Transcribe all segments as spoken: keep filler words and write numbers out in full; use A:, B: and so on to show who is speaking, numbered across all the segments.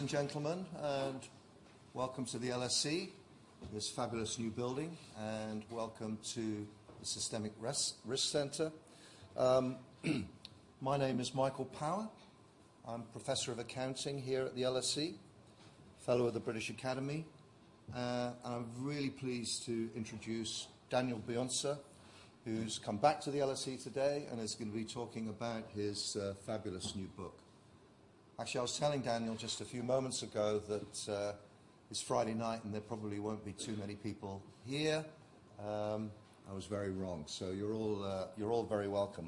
A: and gentlemen, and welcome to the L S C, this fabulous new building, and welcome to the Systemic Risk, Risk Centre. Um, my name is Michael Power. I'm Professor of Accounting here at the L S C, Fellow of the British Academy, uh, and I'm really pleased to introduce Daniel Bionsa, who's come back to the L S C today and is going to be talking about his uh, fabulous new book. Actually, I was telling Daniel just a few moments ago that uh, it's Friday night and there probably won't be too many people here. Um, I was very wrong, so you're all, uh, you're all very welcome.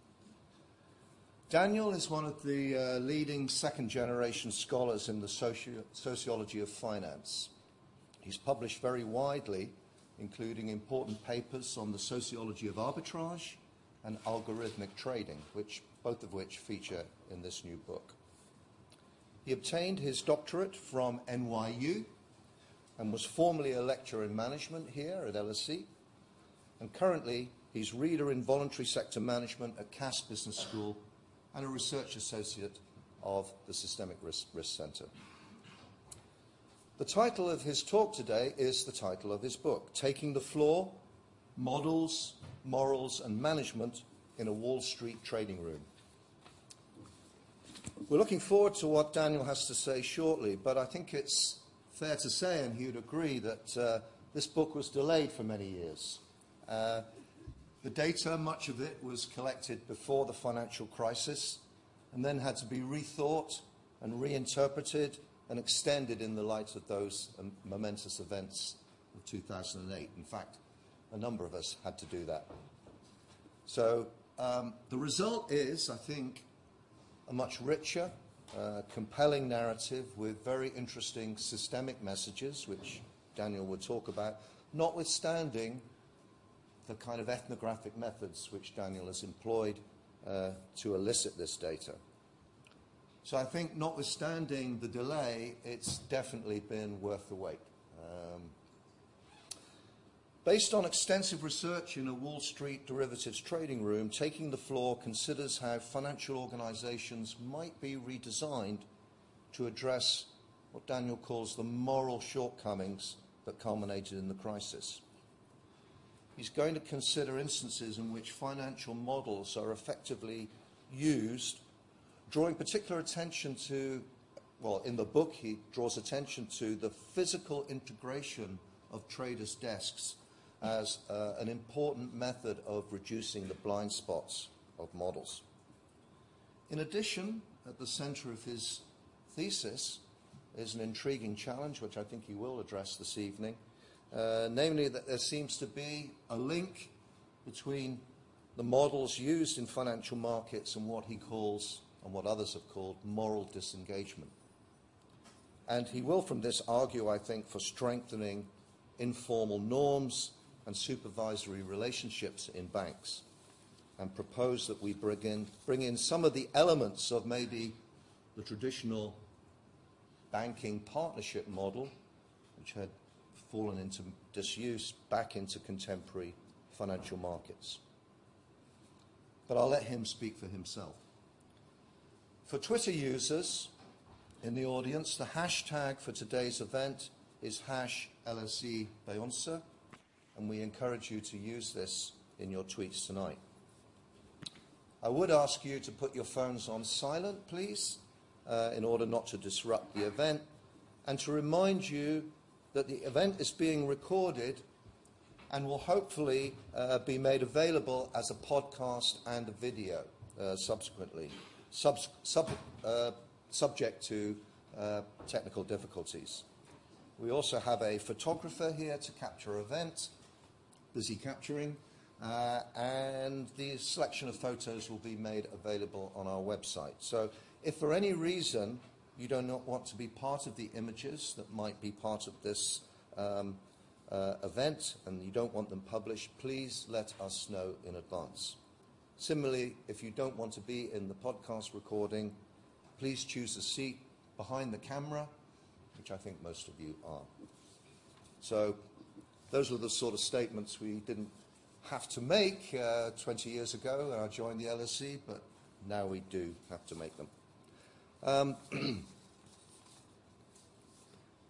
A: Daniel is one of the uh, leading second-generation scholars in the soci- sociology of finance. He's published very widely, including important papers on the sociology of arbitrage and algorithmic trading, which, both of which feature in this new book. He obtained his doctorate from N Y U and was formerly a lecturer in management here at L S C. And currently, he's Reader in Voluntary Sector Management at Cass Business School and a research associate of the Systemic Risk, Risk Centre. The title of his talk today is the title of his book, Taking the Floor, Models, Morals and Management in a Wall Street Trading Room. We're looking forward to what Daniel has to say shortly, but I think it's fair to say, and he would agree, that uh, this book was delayed for many years. Uh, the data, much of it was collected before the financial crisis and then had to be rethought and reinterpreted and extended in the light of those um, momentous events of two thousand eight. In fact, a number of us had to do that. So um, the result is, I think, a much richer, uh, compelling narrative with very interesting systemic messages, which Daniel would talk about, notwithstanding the kind of ethnographic methods which Daniel has employed uh, to elicit this data. So I think, notwithstanding the delay, it's definitely been worth the wait. Um, based on extensive research in a Wall Street derivatives trading room, Taking the Floor considers how financial organizations might be redesigned to address what Daniel calls the moral shortcomings that culminated in the crisis. He's going to consider instances in which financial models are effectively used, drawing particular attention to, well, in the book he draws attention to the physical integration of traders' desks as uh, an important method of reducing the blind spots of models. In addition, at the center of his thesis is an intriguing challenge, which I think he will address this evening, uh, namely that there seems to be a link between the models used in financial markets and what he calls, and what others have called, moral disengagement. And he will from this argue, I think, for strengthening informal norms and supervisory relationships in banks, and propose that we bring in, bring in some of the elements of maybe the traditional banking partnership model, which had fallen into disuse, back into contemporary financial markets. But I'll let him speak for himself. For Twitter users in the audience, the hashtag for today's event is hash L S C Bionsa, and we encourage you to use this in your tweets tonight. I would ask you to put your phones on silent, please, uh, in order not to disrupt the event, and to remind you that the event is being recorded and will hopefully uh, be made available as a podcast and a video uh, subsequently, sub, sub, uh, subject to uh, technical difficulties. We also have a photographer here to capture event, busy capturing, uh, and the selection of photos will be made available on our website. So if for any reason you do not want to be part of the images that might be part of this um, uh, event and you don't want them published, please let us know in advance. Similarly, if you don't want to be in the podcast recording, please choose a seat behind the camera, which I think most of you are. So those were the sort of statements we didn't have to make uh, twenty years ago when I joined the L S C, but now we do have to make them. Um,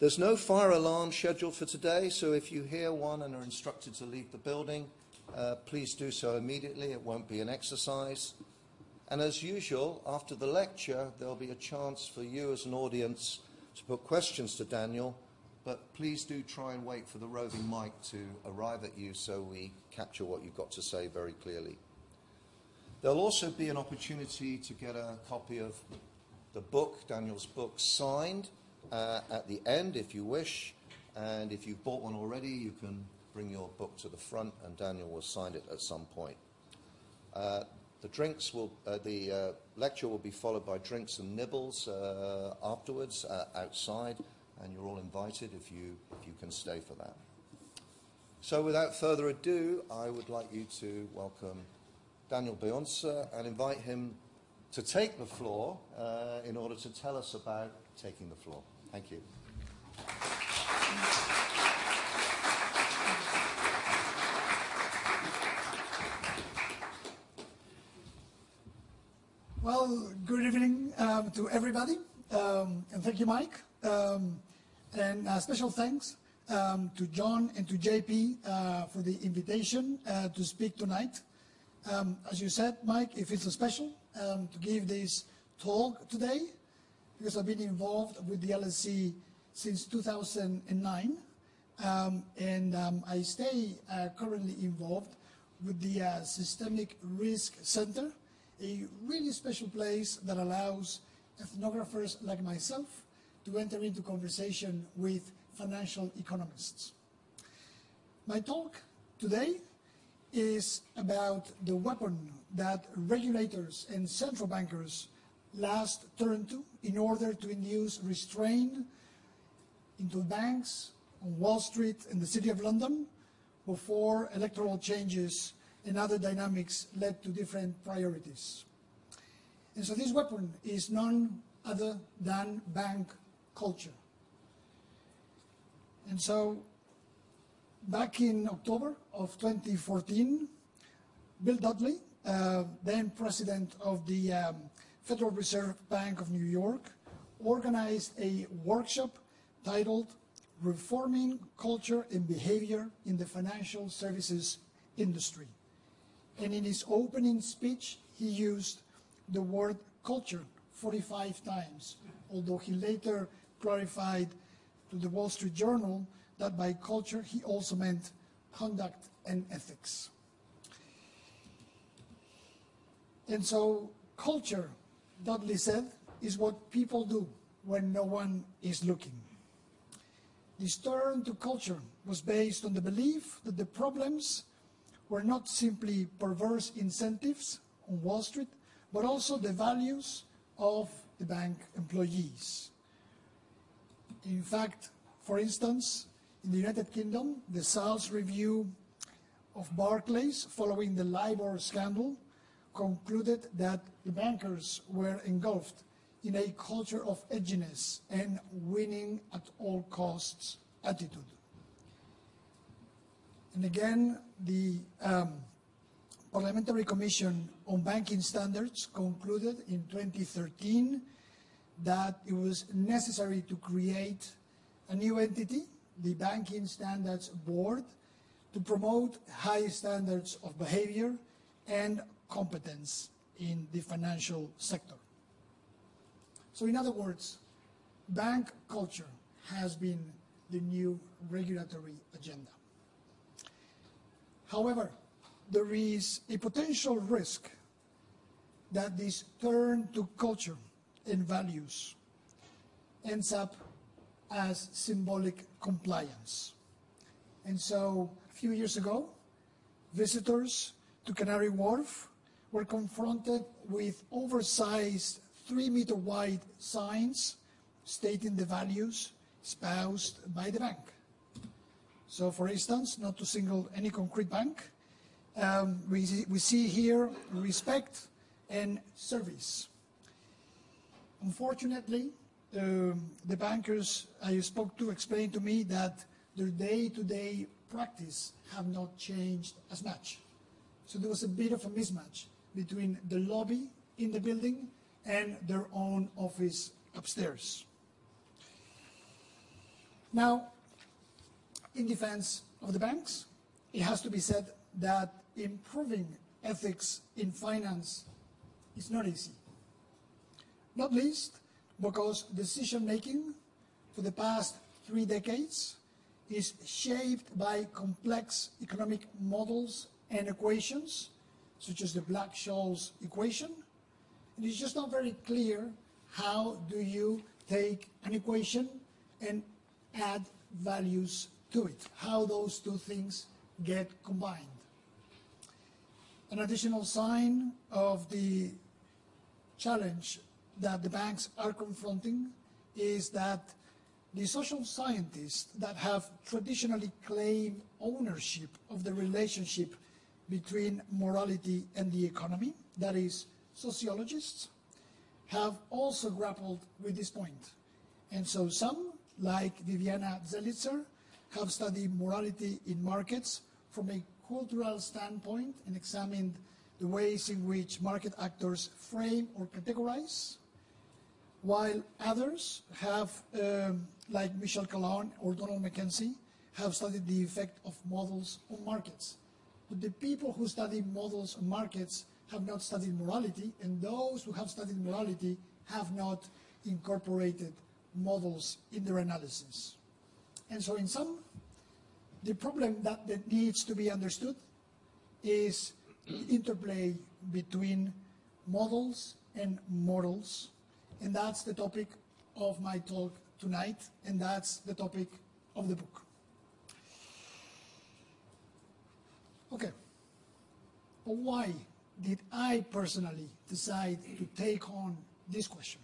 A: There's no fire alarm scheduled for today, so if you hear one and are instructed to leave the building, uh, please do so immediately. It won't be an exercise. And as usual, after the lecture, there'll be a chance for you as an audience to put questions to Daniel, but please do try and wait for the roving mic to arrive at you so we capture what you've got to say very clearly. There'll also be an opportunity to get a copy of the book, Daniel's book, signed uh, at the end if you wish. And if you've bought one already, you can bring your book to the front and Daniel will sign it at some point. Uh, the drinks will, uh, the uh, lecture will be followed by drinks and nibbles uh, afterwards uh, outside, and you're all invited if you, if you can stay for that. So without further ado, I would like you to welcome Daniel Beyoncé and invite him to take the floor uh, in order to tell us about taking the floor. Thank you.
B: Well, good evening um, to everybody, um, and thank you, Mike. Um, and uh, special thanks um, to John and to J P uh, for the invitation uh, to speak tonight. Um, as you said, Mike, it feels special um, to give this talk today because I've been involved with the L S E since two thousand nine, um, and um, I stay uh, currently involved with the uh, Systemic Risk Center, a really special place that allows ethnographers like myself to enter into conversation with financial economists. My talk today is about the weapon that regulators and central bankers last turned to in order to induce restraint into banks on Wall Street and the City of London before electoral changes and other dynamics led to different priorities. And so this weapon is none other than bank culture. And so back in October of twenty fourteen, Bill Dudley, uh, then president of the um, Federal Reserve Bank of New York, organized a workshop titled Reforming Culture and Behavior in the Financial Services Industry. And in his opening speech, he used the word culture forty-five times, although he later clarified to the Wall Street Journal that by culture he also meant conduct and ethics. And so culture, Dudley said, is what people do when no one is looking. This turn to culture was based on the belief that the problems were not simply perverse incentives on Wall Street, but also the values of the bank employees. In fact, for instance, in the United Kingdom, the sales review of Barclays following the LIBOR scandal concluded that the bankers were engulfed in a culture of edginess and winning at all costs attitude. And again, the um, Parliamentary Commission on Banking Standards concluded in twenty thirteen that it was necessary to create a new entity, the Banking Standards Board, to promote high standards of behavior and competence in the financial sector. So in other words, bank culture has been the new regulatory agenda. However, there is a potential risk that this turn to culture and values ends up as symbolic compliance. And so a few years ago, visitors to Canary Wharf were confronted with oversized three-meter wide signs stating the values espoused by the bank. So for instance, not to single any concrete bank, um, we, we see here respect and service. Unfortunately, um, the bankers I spoke to explained to me that their day-to-day practice have not changed as much. So there was a bit of a mismatch between the lobby in the building and their own office upstairs. Now, in defense of the banks, it has to be said that improving ethics in finance is not easy. Not least because decision-making for the past three decades is shaped by complex economic models and equations, such as the Black-Scholes equation. And it's just not very clear how do you take an equation and add values to it, how those two things get combined. An additional sign of the challenge that the banks are confronting is that the social scientists that have traditionally claimed ownership of the relationship between morality and the economy, that is, sociologists, have also grappled with this point. And so some, like Viviana Zelizer, have studied morality in markets from a cultural standpoint and examined the ways in which market actors frame or categorize, while others have, um, like Michel Calon or Donald Mackenzie, have studied the effect of models on markets. But the people who study models on markets have not studied morality, and those who have studied morality have not incorporated models in their analysis. And so in sum, the problem that, that needs to be understood is the interplay between models and morals. And that's the topic of my talk tonight, and that's the topic of the book. Okay, but why did I personally decide to take on this question?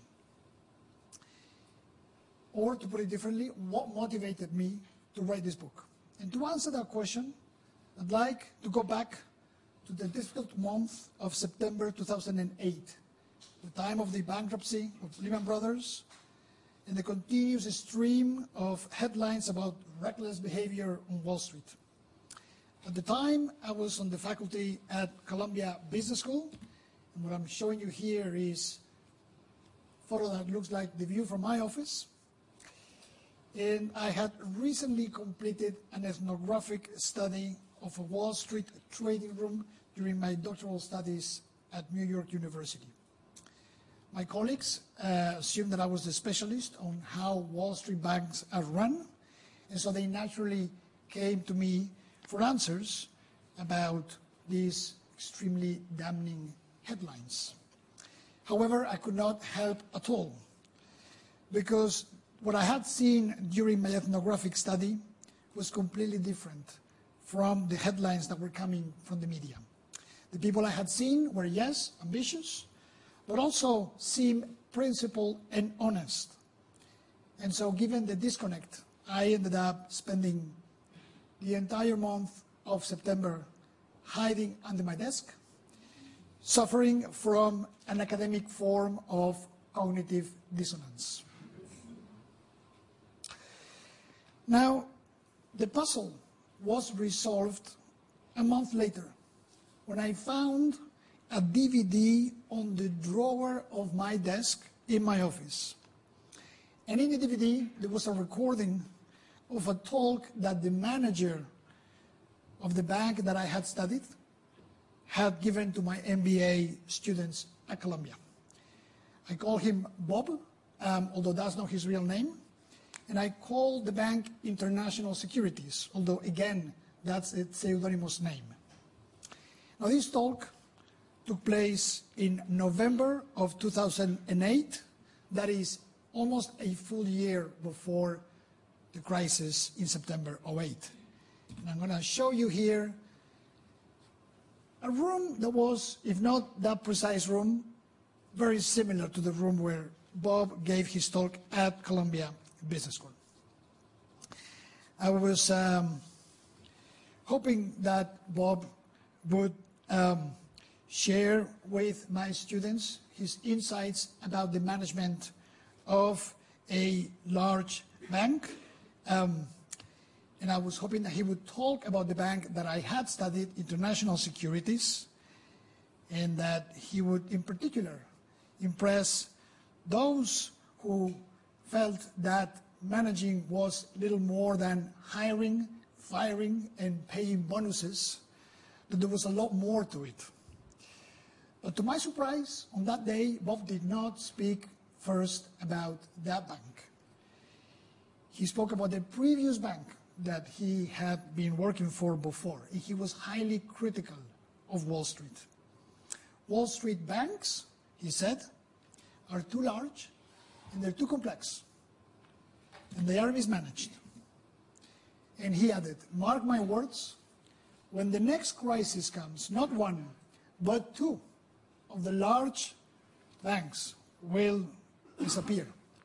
B: Or to put it differently, what motivated me to write this book? And to answer that question, I'd like to go back to the difficult month of September two thousand eight, the time of the bankruptcy of Lehman Brothers and the continuous stream of headlines about reckless behavior on Wall Street. At the time, I was on the faculty at Columbia Business School, and what I'm showing you here is a photo that looks like the view from my office. And I had recently completed an ethnographic study of a Wall Street trading room during my doctoral studies at New York University. My colleagues uh, assumed that I was the specialist on how Wall Street banks are run, and so they naturally came to me for answers about these extremely damning headlines. However, I could not help at all, because what I had seen during my ethnographic study was completely different from the headlines that were coming from the media. The people I had seen were, yes, ambitious, but also seemed principled and honest. And so given the disconnect, I ended up spending the entire month of September hiding under my desk, suffering from an academic form of cognitive dissonance. Now, the puzzle was resolved a month later when I found a D V D on the drawer of my desk in my office. And in the D V D, there was a recording of a talk that the manager of the bank that I had studied had given to my M B A students at Columbia. I call him Bob, um, although that's not his real name. And I called the bank International Securities, although again, that's a pseudonymous name. Now this talk took place in November of two thousand eight. That is almost a full year before the crisis in September of eight. And I'm going to show you here a room that was, if not that precise room, very similar to the room where Bob gave his talk at Columbia Business School. I was um, hoping that Bob would um, share with my students his insights about the management of a large bank. Um, and I was hoping that he would talk about the bank that I had studied, International Securities, and that he would in particular impress those who felt that managing was little more than hiring, firing, and paying bonuses, that there was a lot more to it. But to my surprise, on that day, Bob did not speak first about that bank. He spoke about the previous bank that he had been working for before, and he was highly critical of Wall Street. Wall Street banks, he said, are too large and they're too complex, and they are mismanaged. And he added, mark my words, when the next crisis comes, not one, but two of the large banks will disappear.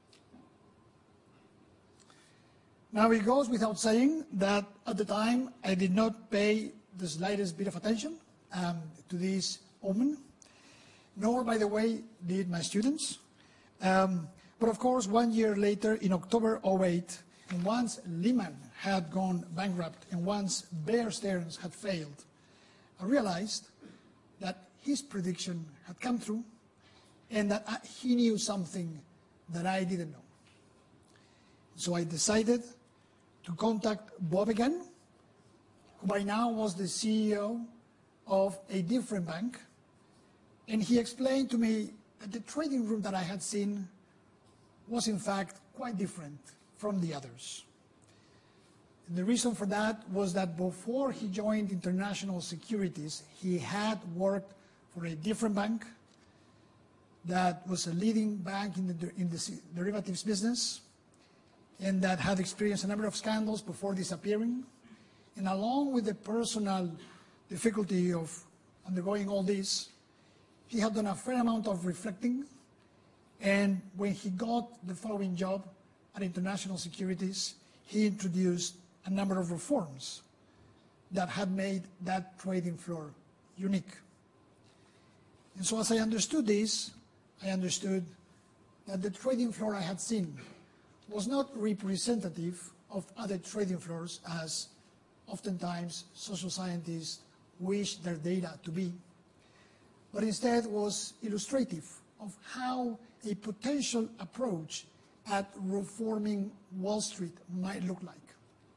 B: Now, it goes without saying that at the time I did not pay the slightest bit of attention um, to this omen, nor, by the way, did my students. Um, but of course, one year later, in October oh eight, and once Lehman had gone bankrupt and once Bear Stearns had failed, I realized that his prediction had come true and that I, he knew something that I didn't know. So I decided to contact Bob again, who by now was the C E O of a different bank, and he explained to me that the trading room that I had seen was in fact quite different from the others. And the reason for that was that before he joined International Securities, he had worked for a different bank that was a leading bank in the, in the derivatives business, and that had experienced a number of scandals before disappearing. And along with the personal difficulty of undergoing all this, he had done a fair amount of reflecting. And when he got the following job at International Securities, he introduced a number of reforms that had made that trading floor unique. And so as I understood this, I understood that the trading floor I had seen was not representative of other trading floors, as oftentimes social scientists wish their data to be, but instead was illustrative of how a potential approach at reforming Wall Street might look like.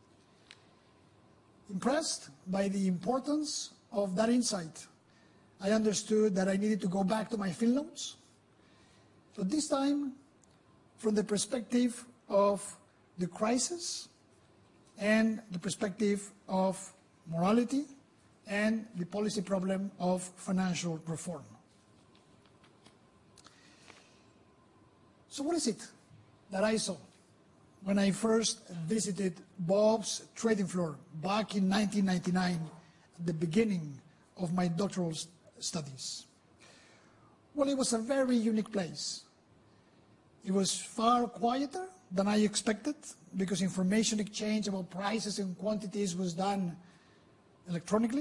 B: Impressed by the importance of that insight, I understood that I needed to go back to my field notes, but this time from the perspective of the crisis and the perspective of morality and the policy problem of financial reform. So what is it that I saw when I first visited Bob's trading floor back in nineteen ninety-nine, at the beginning of my doctoral studies? Well, it was a very unique place. It was far quieter than I expected, because information exchange about prices and quantities was done electronically.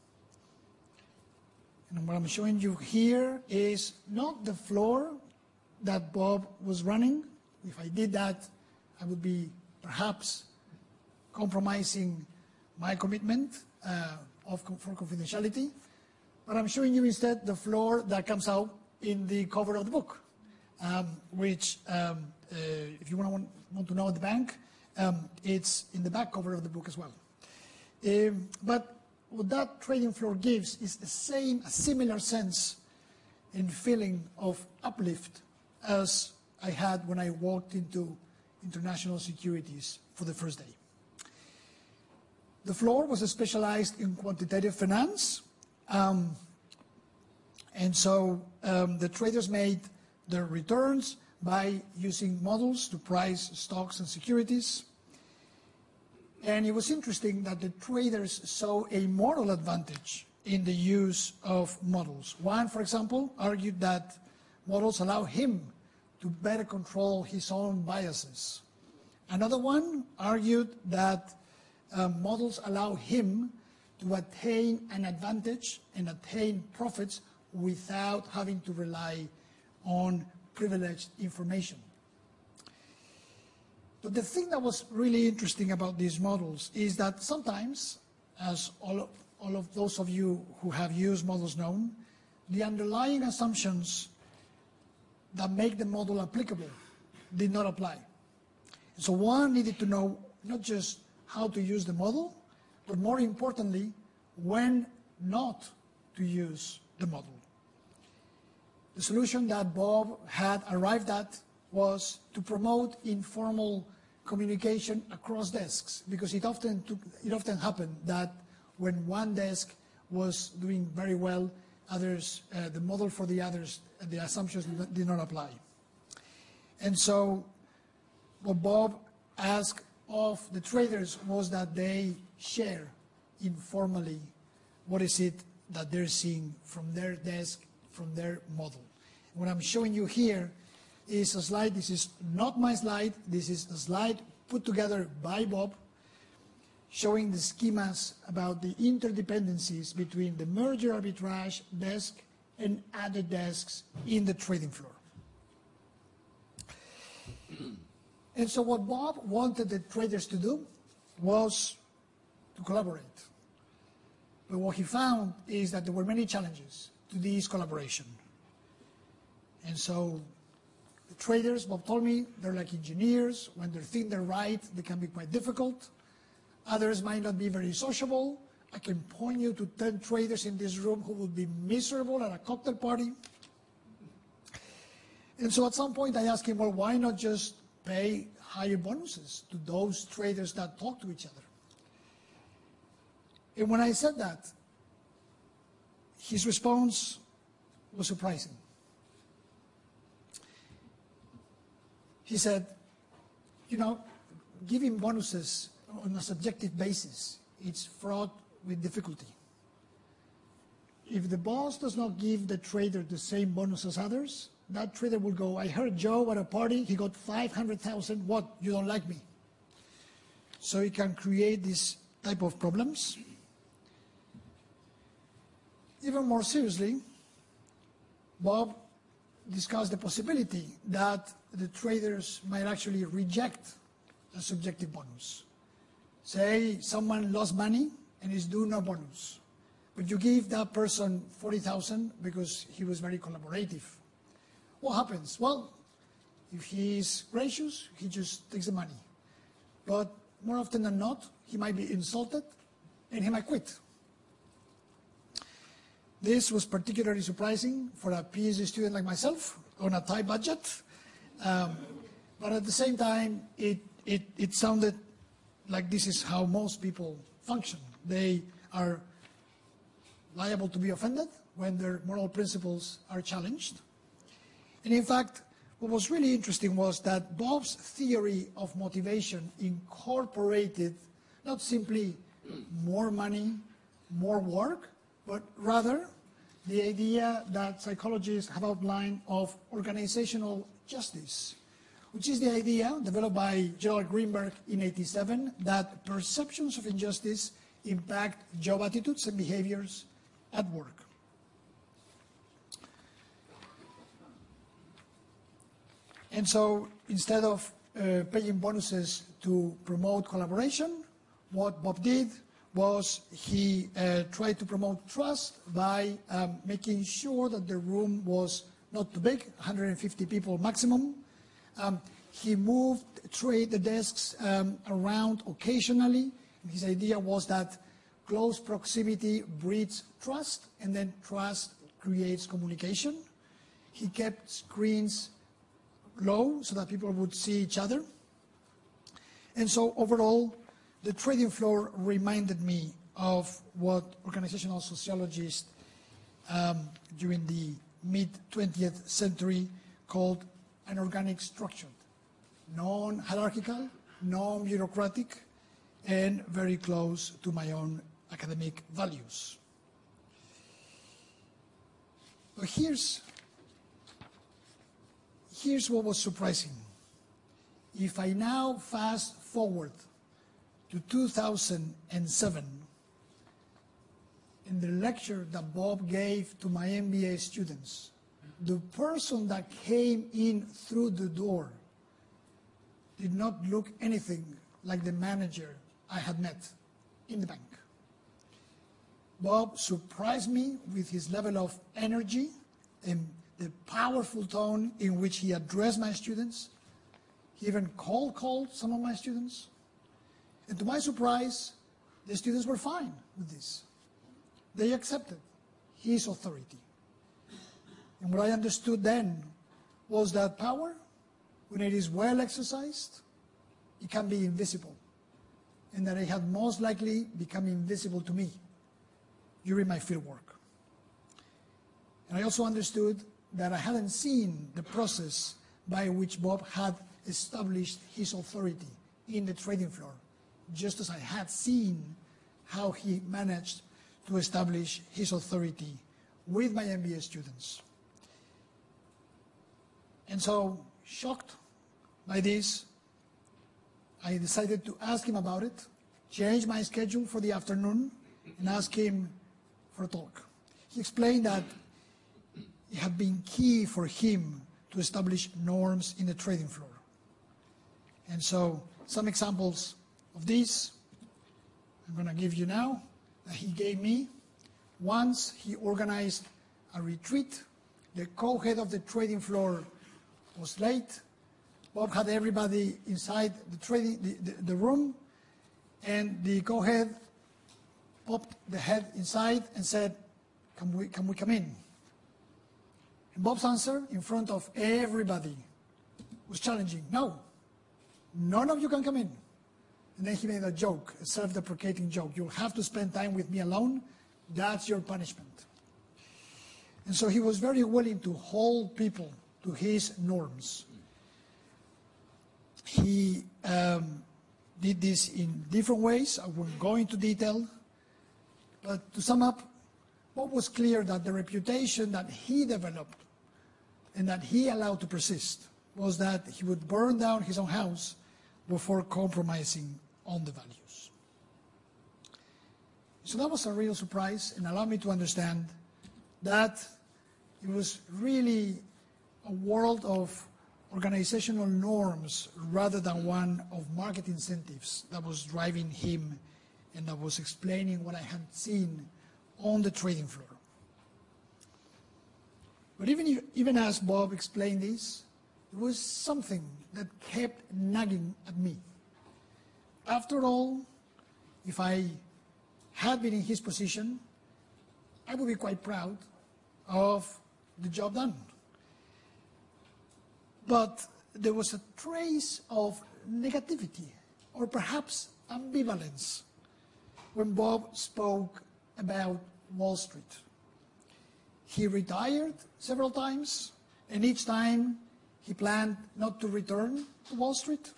B: And what I'm showing you here is not the floor that Bob was running. If I did that, I would be perhaps compromising my commitment uh, of, for confidentiality. But I'm showing you instead the floor that comes out in the cover of the book, um, which, um, uh, if you want, want to know the bank, um, it's in the back cover of the book as well. Um, but what that trading floor gives is the same, a similar sense and feeling of uplift as I had when I walked into International Securities for the first day. The floor was specialized in quantitative finance, um, and so um, the traders made their returns by using models to price stocks and securities. And it was interesting that the traders saw a moral advantage in the use of models. One, for example, argued that models allow him to better control his own biases. Another one argued that uh, models allow him to attain an advantage and attain profits without having to rely on privileged information. But the thing that was really interesting about these models is that sometimes, as all of, all of those of you who have used models know, the underlying assumptions that make the model applicable did not apply. So one needed to know not just how to use the model, but more importantly, when not to use the model. The solution that Bob had arrived at was to promote informal communication across desks, because it often, took, it often happened that when one desk was doing very well, others, uh, the model for the others, the assumptions did not apply. And so what Bob asked of the traders was that they share informally what is it that they're seeing from their desk, from their model. What I'm showing you here is a slide. This is not my slide. This is a slide put together by Bob, showing the schemas about the interdependencies between the merger arbitrage desk and other desks in the trading floor. And so what Bob wanted the traders to do was to collaborate. But what he found is that there were many challenges to this collaboration. And so the traders, Bob told me, they're like engineers. When they think they're right, they can be quite difficult. Others might not be very sociable. I can point you to ten traders in this room who would be miserable at a cocktail party. And so at some point I asked him, well, why not just pay higher bonuses to those traders that talk to each other? And when I said that, his response was surprising. He said, you know, giving bonuses on a subjective basis, it's fraught with difficulty. If the boss does not give the trader the same bonus as others, that trader will go, I heard Joe at a party, he got five hundred thousand, what, you don't like me? So it can create this type of problems. Even more seriously, Bob discussed the possibility that the traders might actually reject a subjective bonus. Say someone lost money and is due no bonus, but you give that person forty thousand because he was very collaborative. What happens? Well, if he is gracious, he just takes the money. But more often than not, he might be insulted and he might quit. This was particularly surprising for a PhD student like myself on a tight budget. Um, but at the same time, it, it, it sounded like this is how most people function. They are liable to be offended when their moral principles are challenged. And in fact, what was really interesting was that Bob's theory of motivation incorporated not simply more money, more work, but rather the idea that psychologists have outlined of organizational justice, which is the idea developed by Gerald Greenberg in eighty-seven that perceptions of injustice impact job attitudes and behaviors at work. And so instead of uh, paying bonuses to promote collaboration, what Bob did was he uh, tried to promote trust by um, making sure that the room was not too big, one hundred fifty people maximum. Um, he moved trade the desks um, around occasionally. His idea was that close proximity breeds trust, and then trust creates communication. He kept screens low so that people would see each other. And so overall, the trading floor reminded me of what organizational sociologists um, during the mid twentieth century called an organic structure, non-hierarchical, non-bureaucratic, and very close to my own academic values. But here's, here's what was surprising. If I now fast forward to two thousand seven, in the lecture that Bob gave to my M B A students, the person that came in through the door did not look anything like the manager I had met in the bank. Bob surprised me with his level of energy and the powerful tone in which he addressed my students. He even cold called some of my students. And to my surprise, the students were fine with this. They accepted his authority. And what I understood then was that power, when it is well exercised, it can be invisible. And that it had most likely become invisible to me during my field work. And I also understood that I hadn't seen the process by which Bob had established his authority in the trading floor, just as I had seen how he managed to establish his authority with my M B A students. And so, shocked by this, I decided to ask him about it, change my schedule for the afternoon, and ask him for a talk. He explained that it had been key for him to establish norms in the trading floor. And so, some examples of this, I'm going to give you now, that he gave me. Once he organized a retreat. The co-head of the trading floor was late. Bob had everybody inside the, trading, the, the, the room, and the co-head popped the head inside and said, can we, can we come in? And Bob's answer in front of everybody was challenging. No, none of you can come in. And then he made a joke, a self-deprecating joke. You'll have to spend time with me alone. That's your punishment. And so he was very willing to hold people to his norms. He um, did this in different ways. I won't go into detail. But to sum up, what was clear that the reputation that he developed and that he allowed to persist was that he would burn down his own house before compromising on the values. So that was a real surprise and allowed me to understand that it was really a world of organizational norms rather than one of market incentives that was driving him and that was explaining what I had seen on the trading floor. But even, if, even as Bob explained this, there was something that kept nagging at me. After all, if I had been in his position, I would be quite proud of the job done. But there was a trace of negativity, or perhaps ambivalence, when Bob spoke about Wall Street. He retired several times, and each time he planned not to return to Wall Street.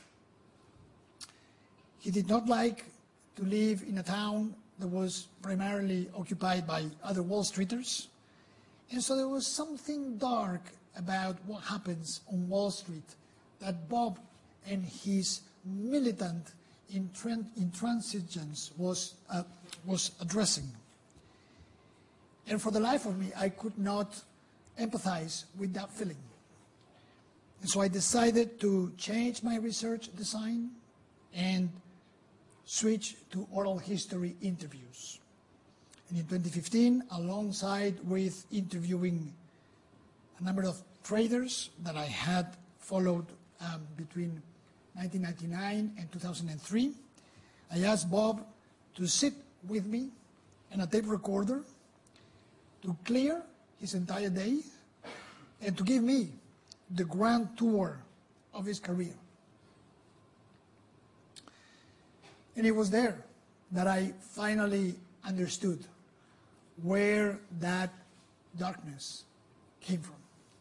B: He did not like to live in a town that was primarily occupied by other Wall Streeters. And so there was something dark about what happens on Wall Street that Bob and his militant intransigence was, uh, was addressing. And for the life of me, I could not empathize with that feeling. And so I decided to change my research design and switch to oral history interviews. And in twenty fifteen, alongside with interviewing a number of traders that I had followed um, between nineteen ninety-nine and two thousand three, I asked Bob to sit with me and a tape recorder to clear his entire day and to give me the grand tour of his career. And it was there that I finally understood where that darkness came from.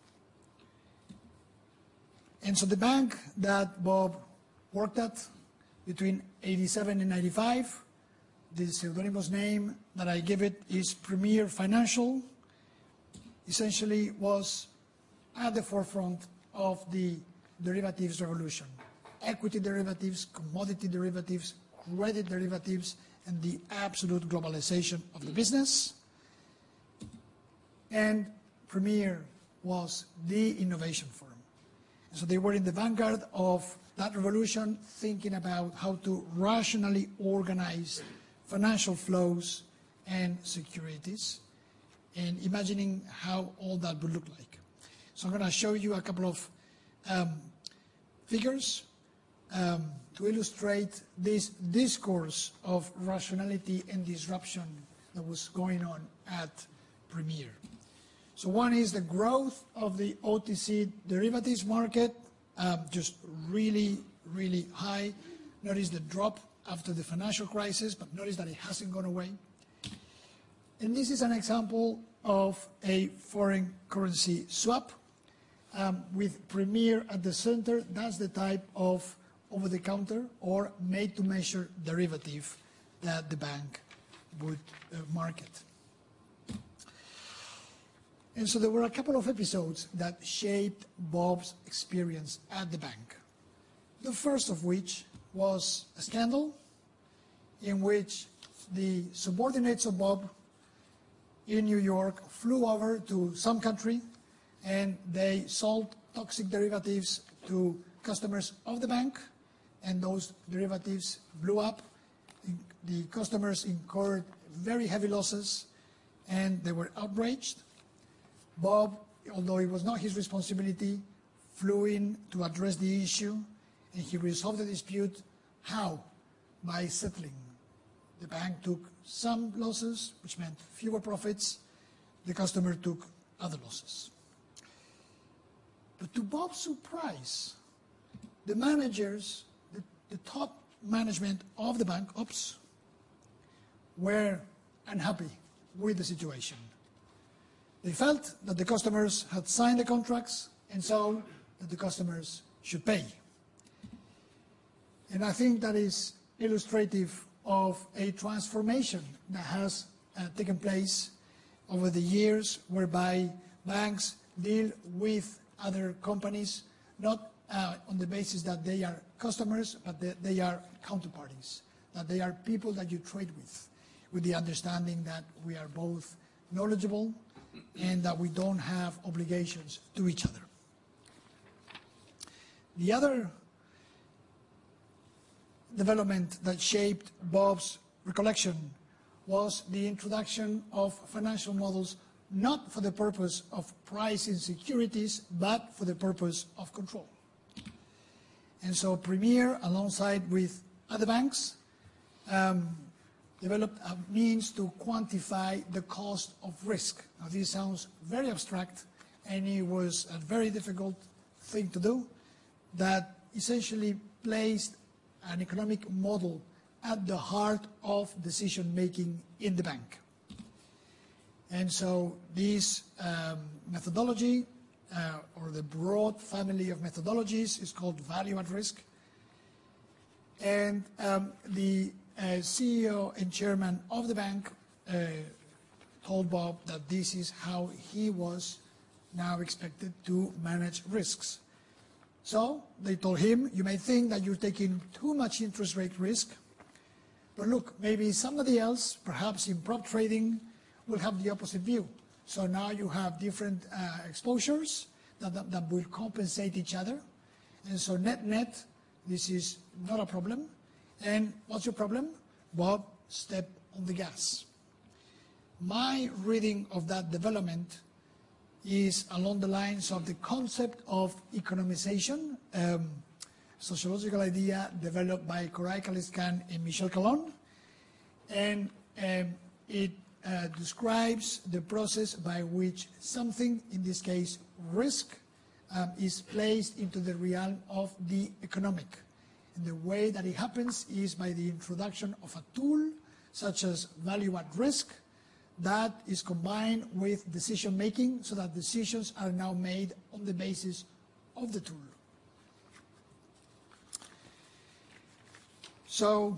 B: And so the bank that Bob worked at between eighty-seven and ninety-five, the pseudonymous name that I give it is Premier Financial, essentially was at the forefront of the derivatives revolution. Equity derivatives, commodity derivatives, credit derivatives, and the absolute globalization of the business. And Premier was the innovation firm. And so they were in the vanguard of that revolution, thinking about how to rationally organize financial flows and securities, and imagining how all that would look like. So I'm going to show you a couple of um, figures um, to illustrate this discourse of rationality and disruption that was going on at Premier. So one is the growth of the O T C derivatives market, um, just really, really high. Notice the drop after the financial crisis, but notice that it hasn't gone away. And this is an example of a foreign currency swap um, with Premier at the center. That's the type of over-the-counter or made-to-measure derivative that the bank would uh, market. And so there were a couple of episodes that shaped Bob's experience at the bank. The first of which was a scandal in which the subordinates of Bob in New York flew over to some country and they sold toxic derivatives to customers of the bank, and those derivatives blew up. The customers incurred very heavy losses and they were outraged. Bob, although it was not his responsibility, flew in to address the issue, and he resolved the dispute. How? By settling. The bank took some losses, which meant fewer profits. The customer took other losses. But to Bob's surprise, the managers, the, the top management of the bank, ops, were unhappy with the situation. They felt that the customers had signed the contracts, and so that the customers should pay. And I think that is illustrative of a transformation that has uh, taken place over the years, whereby banks deal with other companies, not uh, on the basis that they are customers, but that they are counterparties, that they are people that you trade with, with the understanding that we are both knowledgeable and that we don't have obligations to each other. The other development that shaped Bob's recollection was the introduction of financial models, not for the purpose of pricing securities, but for the purpose of control. And so Premier, alongside with other banks, um, developed a means to quantify the cost of risk. Now, this sounds very abstract, and it was a very difficult thing to do, that essentially placed an economic model at the heart of decision-making in the bank. And so this um, methodology, uh, or the broad family of methodologies, is called value at risk. And um, the uh, C E O and chairman of the bank uh, told Bob that this is how he was now expected to manage risks. So they told him, you may think that you're taking too much interest rate risk, but look, maybe somebody else, perhaps in prop trading, will have the opposite view. So now you have different uh, exposures that, that, that will compensate each other. And so net-net, this is not a problem. And what's your problem? Bob, step on the gas. My reading of that development is along the lines of the concept of economization, um, sociological idea developed by Koray Kaliskan and Michel Calon. And um, it uh, describes the process by which something, in this case risk, um, is placed into the realm of the economic. And the way that it happens is by the introduction of a tool such as value at risk that is combined with decision making, so that decisions are now made on the basis of the tool. So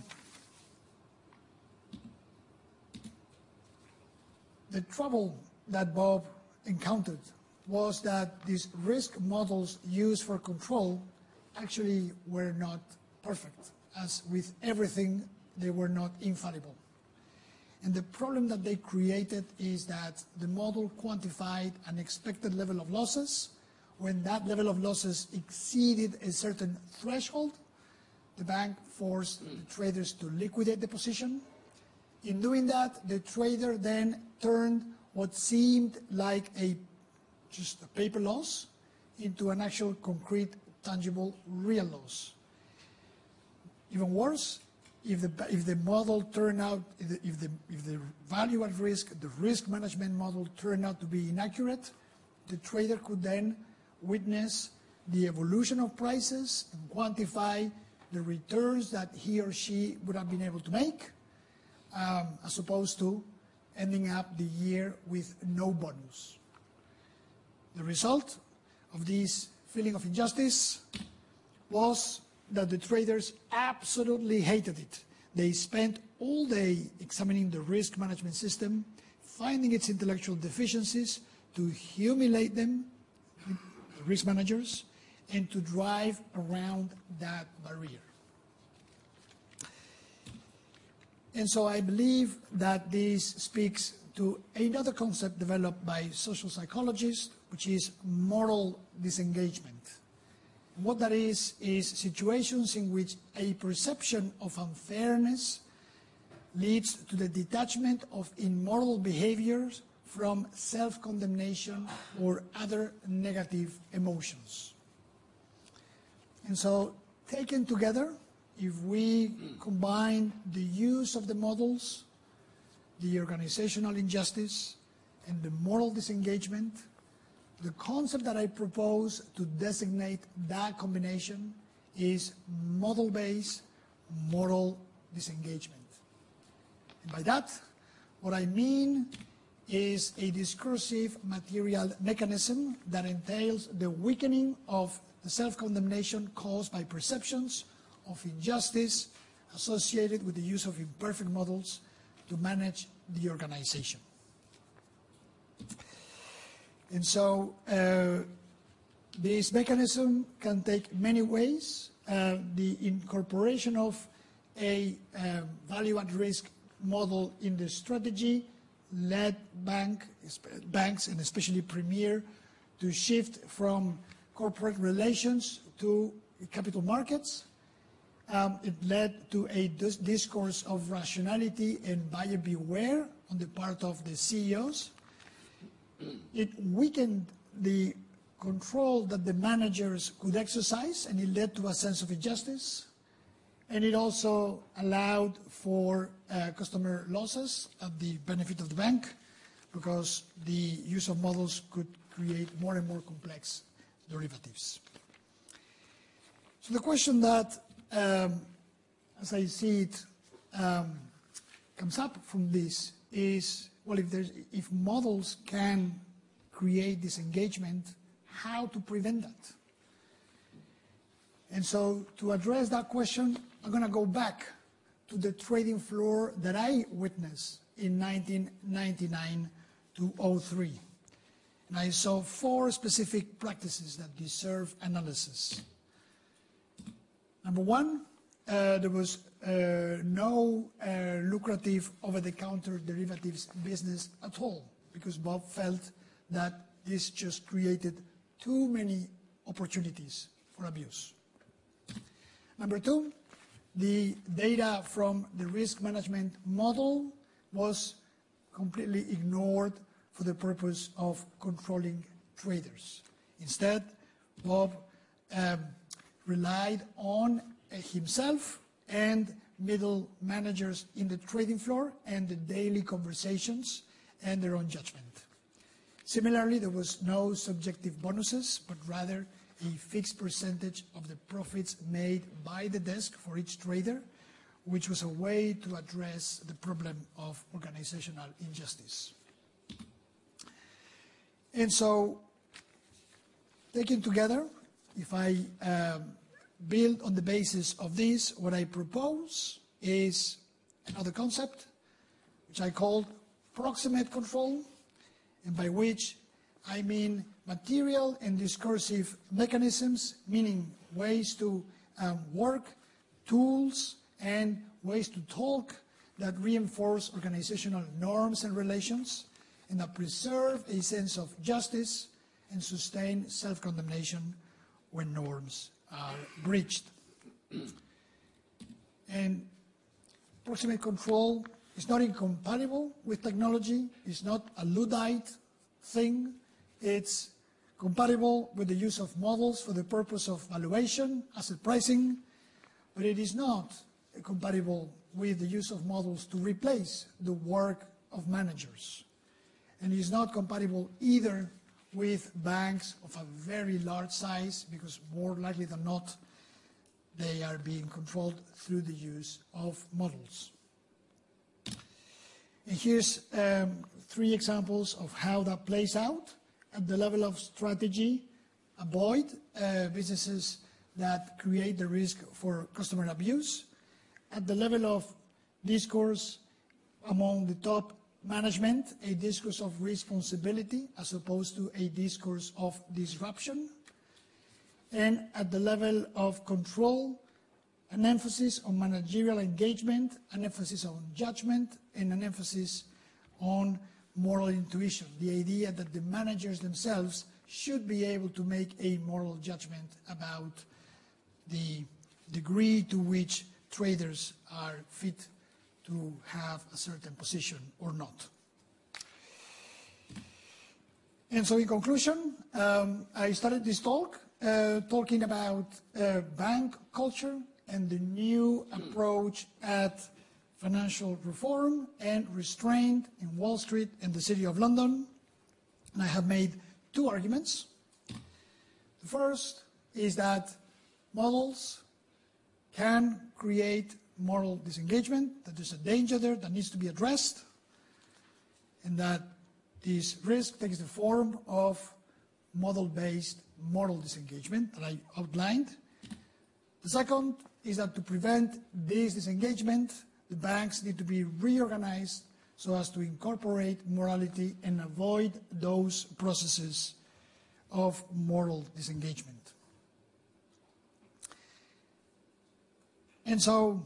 B: the trouble that Bob encountered was that these risk models used for control actually were not perfect. As with everything, they were not infallible. And the problem that they created is that the model quantified an expected level of losses. When that level of losses exceeded a certain threshold, the bank forced the traders to liquidate the position. In doing that, the trader then turned what seemed like a just a paper loss into an actual concrete, tangible, real loss. Even worse, if the, if the model turn out, if the, if the, if the value at risk, the risk management model turned out to be inaccurate, the trader could then witness the evolution of prices and quantify the returns that he or she would have been able to make, um, as opposed to ending up the year with no bonus. The result of this feeling of injustice was that the traders absolutely hated it. They spent all day examining the risk management system, finding its intellectual deficiencies, to humiliate them, the risk managers, and to drive around that barrier. And so I believe that this speaks to another concept developed by social psychologists, which is moral disengagement. What that is, is situations in which a perception of unfairness leads to the detachment of immoral behaviors from self-condemnation or other negative emotions. And so, taken together, if we combine the use of the models, the organizational injustice, and the moral disengagement, the concept that I propose to designate that combination is model-based moral disengagement. And by that, what I mean is a discursive material mechanism that entails the weakening of the self-condemnation caused by perceptions of injustice associated with the use of imperfect models to manage the organization. And so uh, this mechanism can take many ways. Uh, the incorporation of a uh, value at risk model in the strategy led bank, banks, and especially Premier, to shift from corporate relations to capital markets. Um, it led to a dis discourse of rationality and buyer beware on the part of the C E Os. It weakened the control that the managers could exercise, and it led to a sense of injustice. And it also allowed for uh, customer losses at the benefit of the bank, because the use of models could create more and more complex derivatives. So the question that, um, as I see it, um, comes up from this is, well, if, there's, if models can create disengagement, how to prevent that? And so to address that question, I'm going to go back to the trading floor that I witnessed in nineteen ninety-nine to oh three. And I saw four specific practices that deserve analysis. Number one, uh, there was uh, no uh, lucrative over-the-counter derivatives business at all, because Bob felt that this just created too many opportunities for abuse. Number two, the data from the risk management model was completely ignored for the purpose of controlling traders. Instead, Bob um, relied on uh, himself and middle managers in the trading floor and the daily conversations and their own judgment. Similarly, there was no subjective bonuses, but rather a fixed percentage of the profits made by the desk for each trader, which was a way to address the problem of organizational injustice. And so, taken together, if I um, build on the basis of this, what I propose is another concept, which I call proximate control, and by which I mean material and discursive mechanisms, meaning ways to um, work, tools, and ways to talk that reinforce organizational norms and relations, and that preserve a sense of justice and sustain self-condemnation when norms are breached. And proximate control is not incompatible with technology. It's not a Luddite thing. It's compatible with the use of models for the purpose of valuation, asset pricing, but it is not compatible with the use of models to replace the work of managers. And it is not compatible either with banks of a very large size, because more likely than not, they are being controlled through the use of models. And here's um, three examples of how that plays out. At the level of strategy, avoid uh, businesses that create the risk for customer abuse. At the level of discourse among the top management, a discourse of responsibility as opposed to a discourse of disruption. And at the level of control, an emphasis on managerial engagement, an emphasis on judgment, and an emphasis on moral intuition. The idea that the managers themselves should be able to make a moral judgment about the degree to which traders are fit to have a certain position or not. And so in conclusion, um, I started this talk uh, talking about uh, bank culture and the new approach at financial reform and restraint in Wall Street and the City of London. And I have made two arguments. The first is that models can create moral disengagement, that there's a danger there that needs to be addressed, and that this risk takes the form of model-based moral disengagement that I outlined. The second is that to prevent this disengagement, the banks need to be reorganized so as to incorporate morality and avoid those processes of moral disengagement. And so,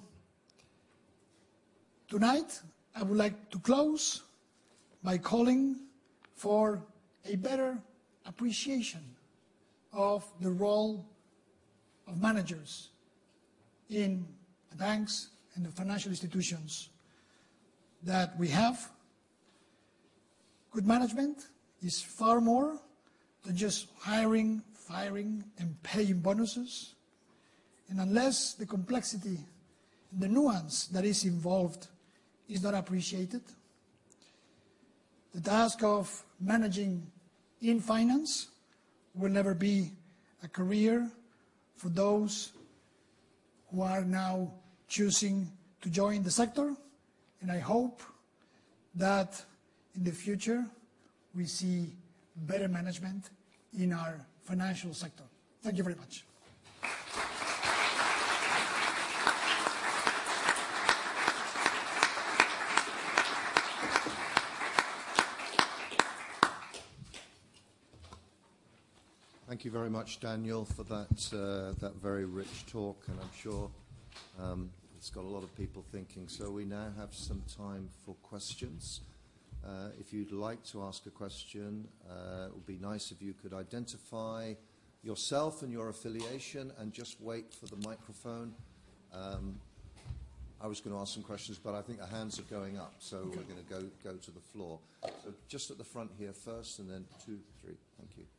B: tonight, I would like to close by calling for a better appreciation of the role of managers in the banks and the financial institutions that we have. Good management is far more than just hiring, firing, and paying bonuses. And unless the complexity, the nuance that is involved is not appreciated, the task of managing in finance will never be a career for those who are now choosing to join the sector. And I hope that in the future we see better management in our financial sector. Thank you very much.
A: Thank you very much, Daniel, for that, uh, that very rich talk, and I'm sure um, it's got a lot of people thinking. So we now have some time for questions. Uh, if you'd like to ask a question, uh, it would be nice if you could identify yourself and your affiliation and just wait for the microphone. Um, I was going to ask some questions, but I think the hands are going up, so okay. We're going to go, go to the floor. So just at the front here first, and then two, three. Thank you.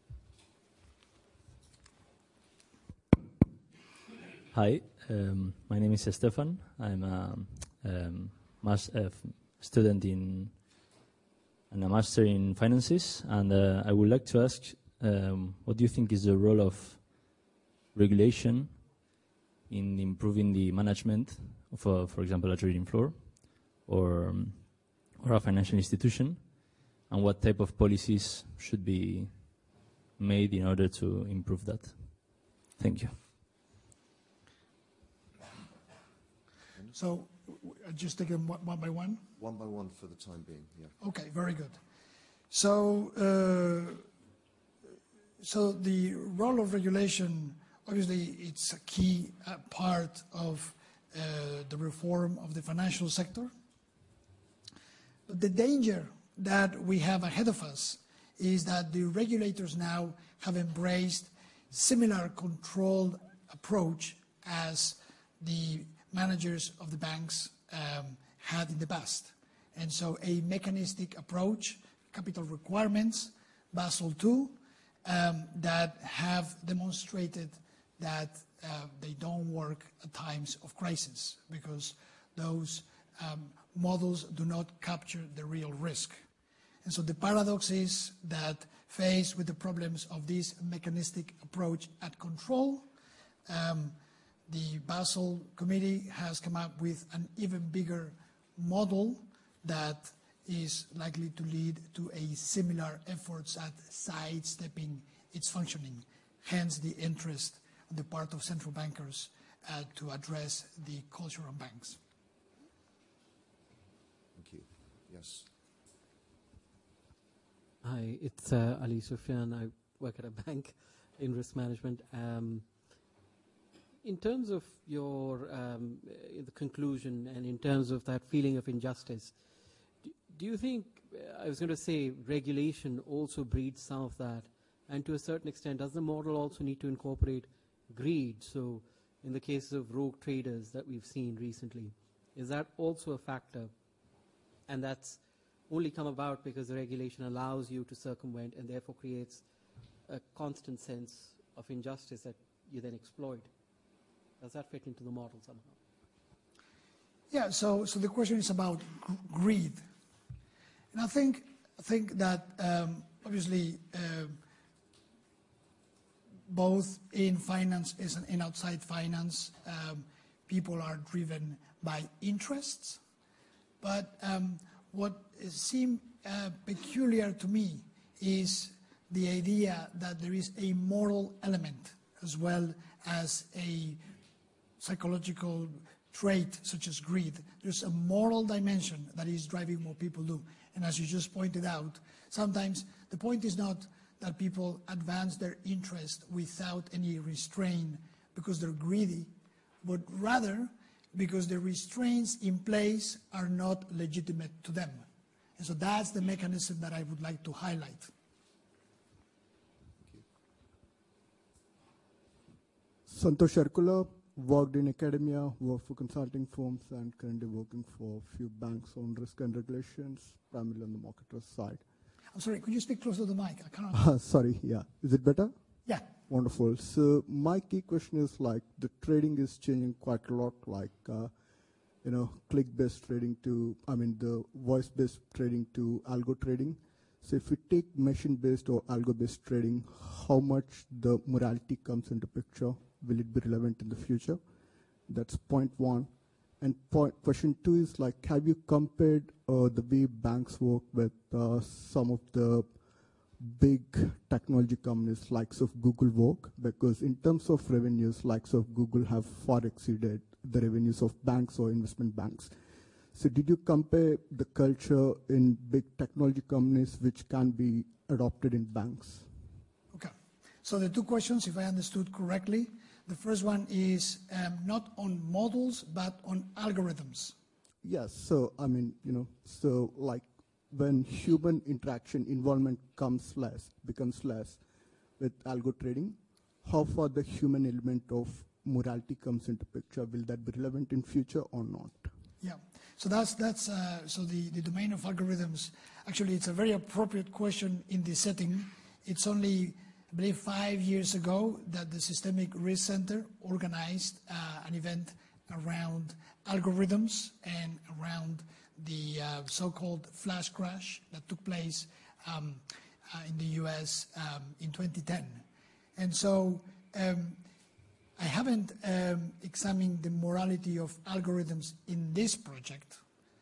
C: Hi, um, my name is Stefan. I'm a um, mas uh, student in and a master in finances, and uh, I would like to ask, um, what do you think is the role of regulation in improving the management of, a, for example, a trading floor or um, or a financial institution, and what type of policies should be made in order to improve that? Thank you.
B: So, uh, just take them one, one by one?
A: One by one for the time being, yeah.
B: Okay, very good. So, uh, so the role of regulation, obviously, it's a key uh, part of uh, the reform of the financial sector. But the danger that we have ahead of us is that the regulators now have embraced similar controlled approach as the managers of the banks um, had in the past. And so a mechanistic approach, capital requirements, Basel two, um, that have demonstrated that uh, they don't work at times of crisis because those um, models do not capture the real risk. And so the paradox is that faced with the problems of this mechanistic approach at control, um, the Basel Committee has come up with an even bigger model that is likely to lead to a similar efforts at sidestepping its functioning, hence the interest on the part of central bankers uh, to address the culture of banks.
A: Thank you. Yes.
D: Hi, it's uh, Ali Sufyan. I work at a bank in risk management. Um, in terms of your um, uh, the conclusion and in terms of that feeling of injustice, do, do you think, uh, I was going to say, regulation also breeds some of that? And to a certain extent, does the model also need to incorporate greed? So in the cases of rogue traders that we've seen recently, is that also a factor? And that's only come about because the regulation allows you to circumvent and therefore creates a constant sense of injustice that you then exploit. Does that fit into the model somehow?
B: Yeah, so, so the question is about g greed. And I think, I think that um, obviously uh, both in finance and in outside finance, um, people are driven by interests. But um, what seemed uh, peculiar to me is the idea that there is a moral element as well as a psychological trait such as greed. There's a moral dimension that is driving what people do. And as you just pointed out, sometimes the point is not that people advance their interest without any restraint because they're greedy, but rather because the restraints in place are not legitimate to them. And so that's the mechanism that I would like to highlight.
E: Santosh Erkula, worked in academia, worked for consulting firms, and currently working for a few banks on risk and regulations, primarily on the market risk side.
B: I'm sorry, could you speak closer to the mic? I cannot.
E: Uh, sorry, yeah. Is it better?
B: Yeah.
E: Wonderful. So my key question is, like, the trading is changing quite a lot, like, uh, you know, click-based trading to, I mean, the voice-based trading to algo trading. So if we take machine-based or algo-based trading, how much the morality comes into picture? Will it be relevant in the future? That's point one. And point, question two is, like, have you compared uh, the way banks work with uh, some of the big technology companies likes of Google work? Because in terms of revenues, likes of Google have far exceeded the revenues of banks or investment banks. So did you compare the culture in big technology companies which can be adopted in banks?
B: Okay. So the two questions, if I understood correctly, the first one is um, not on models, but on algorithms.
E: Yes, so I mean, you know, so like when human interaction involvement comes less, becomes less with algo trading, how far the human element of morality comes into picture? Will that be relevant in future or not?
B: Yeah, so that's, that's uh, so the, the domain of algorithms, actually it's a very appropriate question in this setting. It's only, I believe, five years ago that the Systemic Risk Center organized uh, an event around algorithms and around the uh, so-called flash crash that took place um, uh, in the U S um, in twenty ten. And so um, I haven't um, examined the morality of algorithms in this project,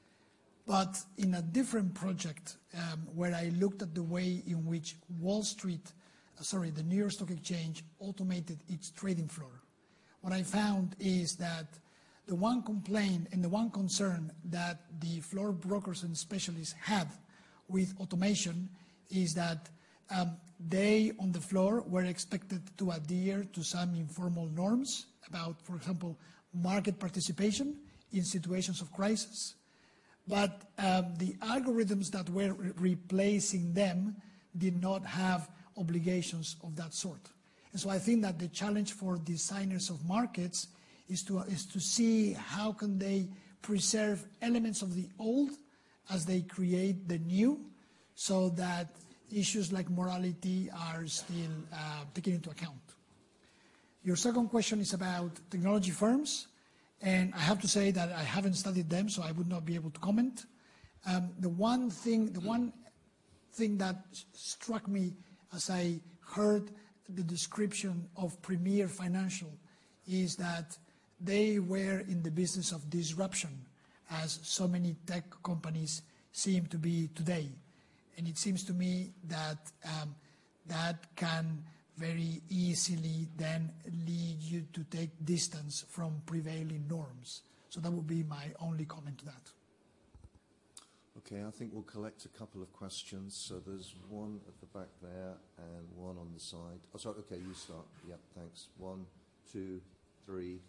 B: but in a different project um, where I looked at the way in which Wall Street, uh, sorry, the New York Stock Exchange automated its trading floor. What I found is that the one complaint and the one concern that the floor brokers and specialists had with automation is that um, they on the floor were expected to adhere to some informal norms about, for example, market participation in situations of crisis. But um, the algorithms that were re replacing them did not have obligations of that sort. And so I think that the challenge for designers of markets is to, is to see how can they preserve elements of the old as they create the new, so that issues like morality are still uh, taken into account. Your second question is about technology firms, and I have to say that I haven't studied them, so I would not be able to comment. Um, the one thing, the one thing that struck me as I heard the description of Premier Financial is that they were in the business of disruption, as so many tech companies seem to be today. And it seems to me that um, that can very easily then lead you to take distance from prevailing norms. So that would be my only comment to that.
A: Okay, I think we'll collect a couple of questions. So there's one at the back there and one on the side. Oh, sorry, okay, you start. Yep, thanks. One, two, three.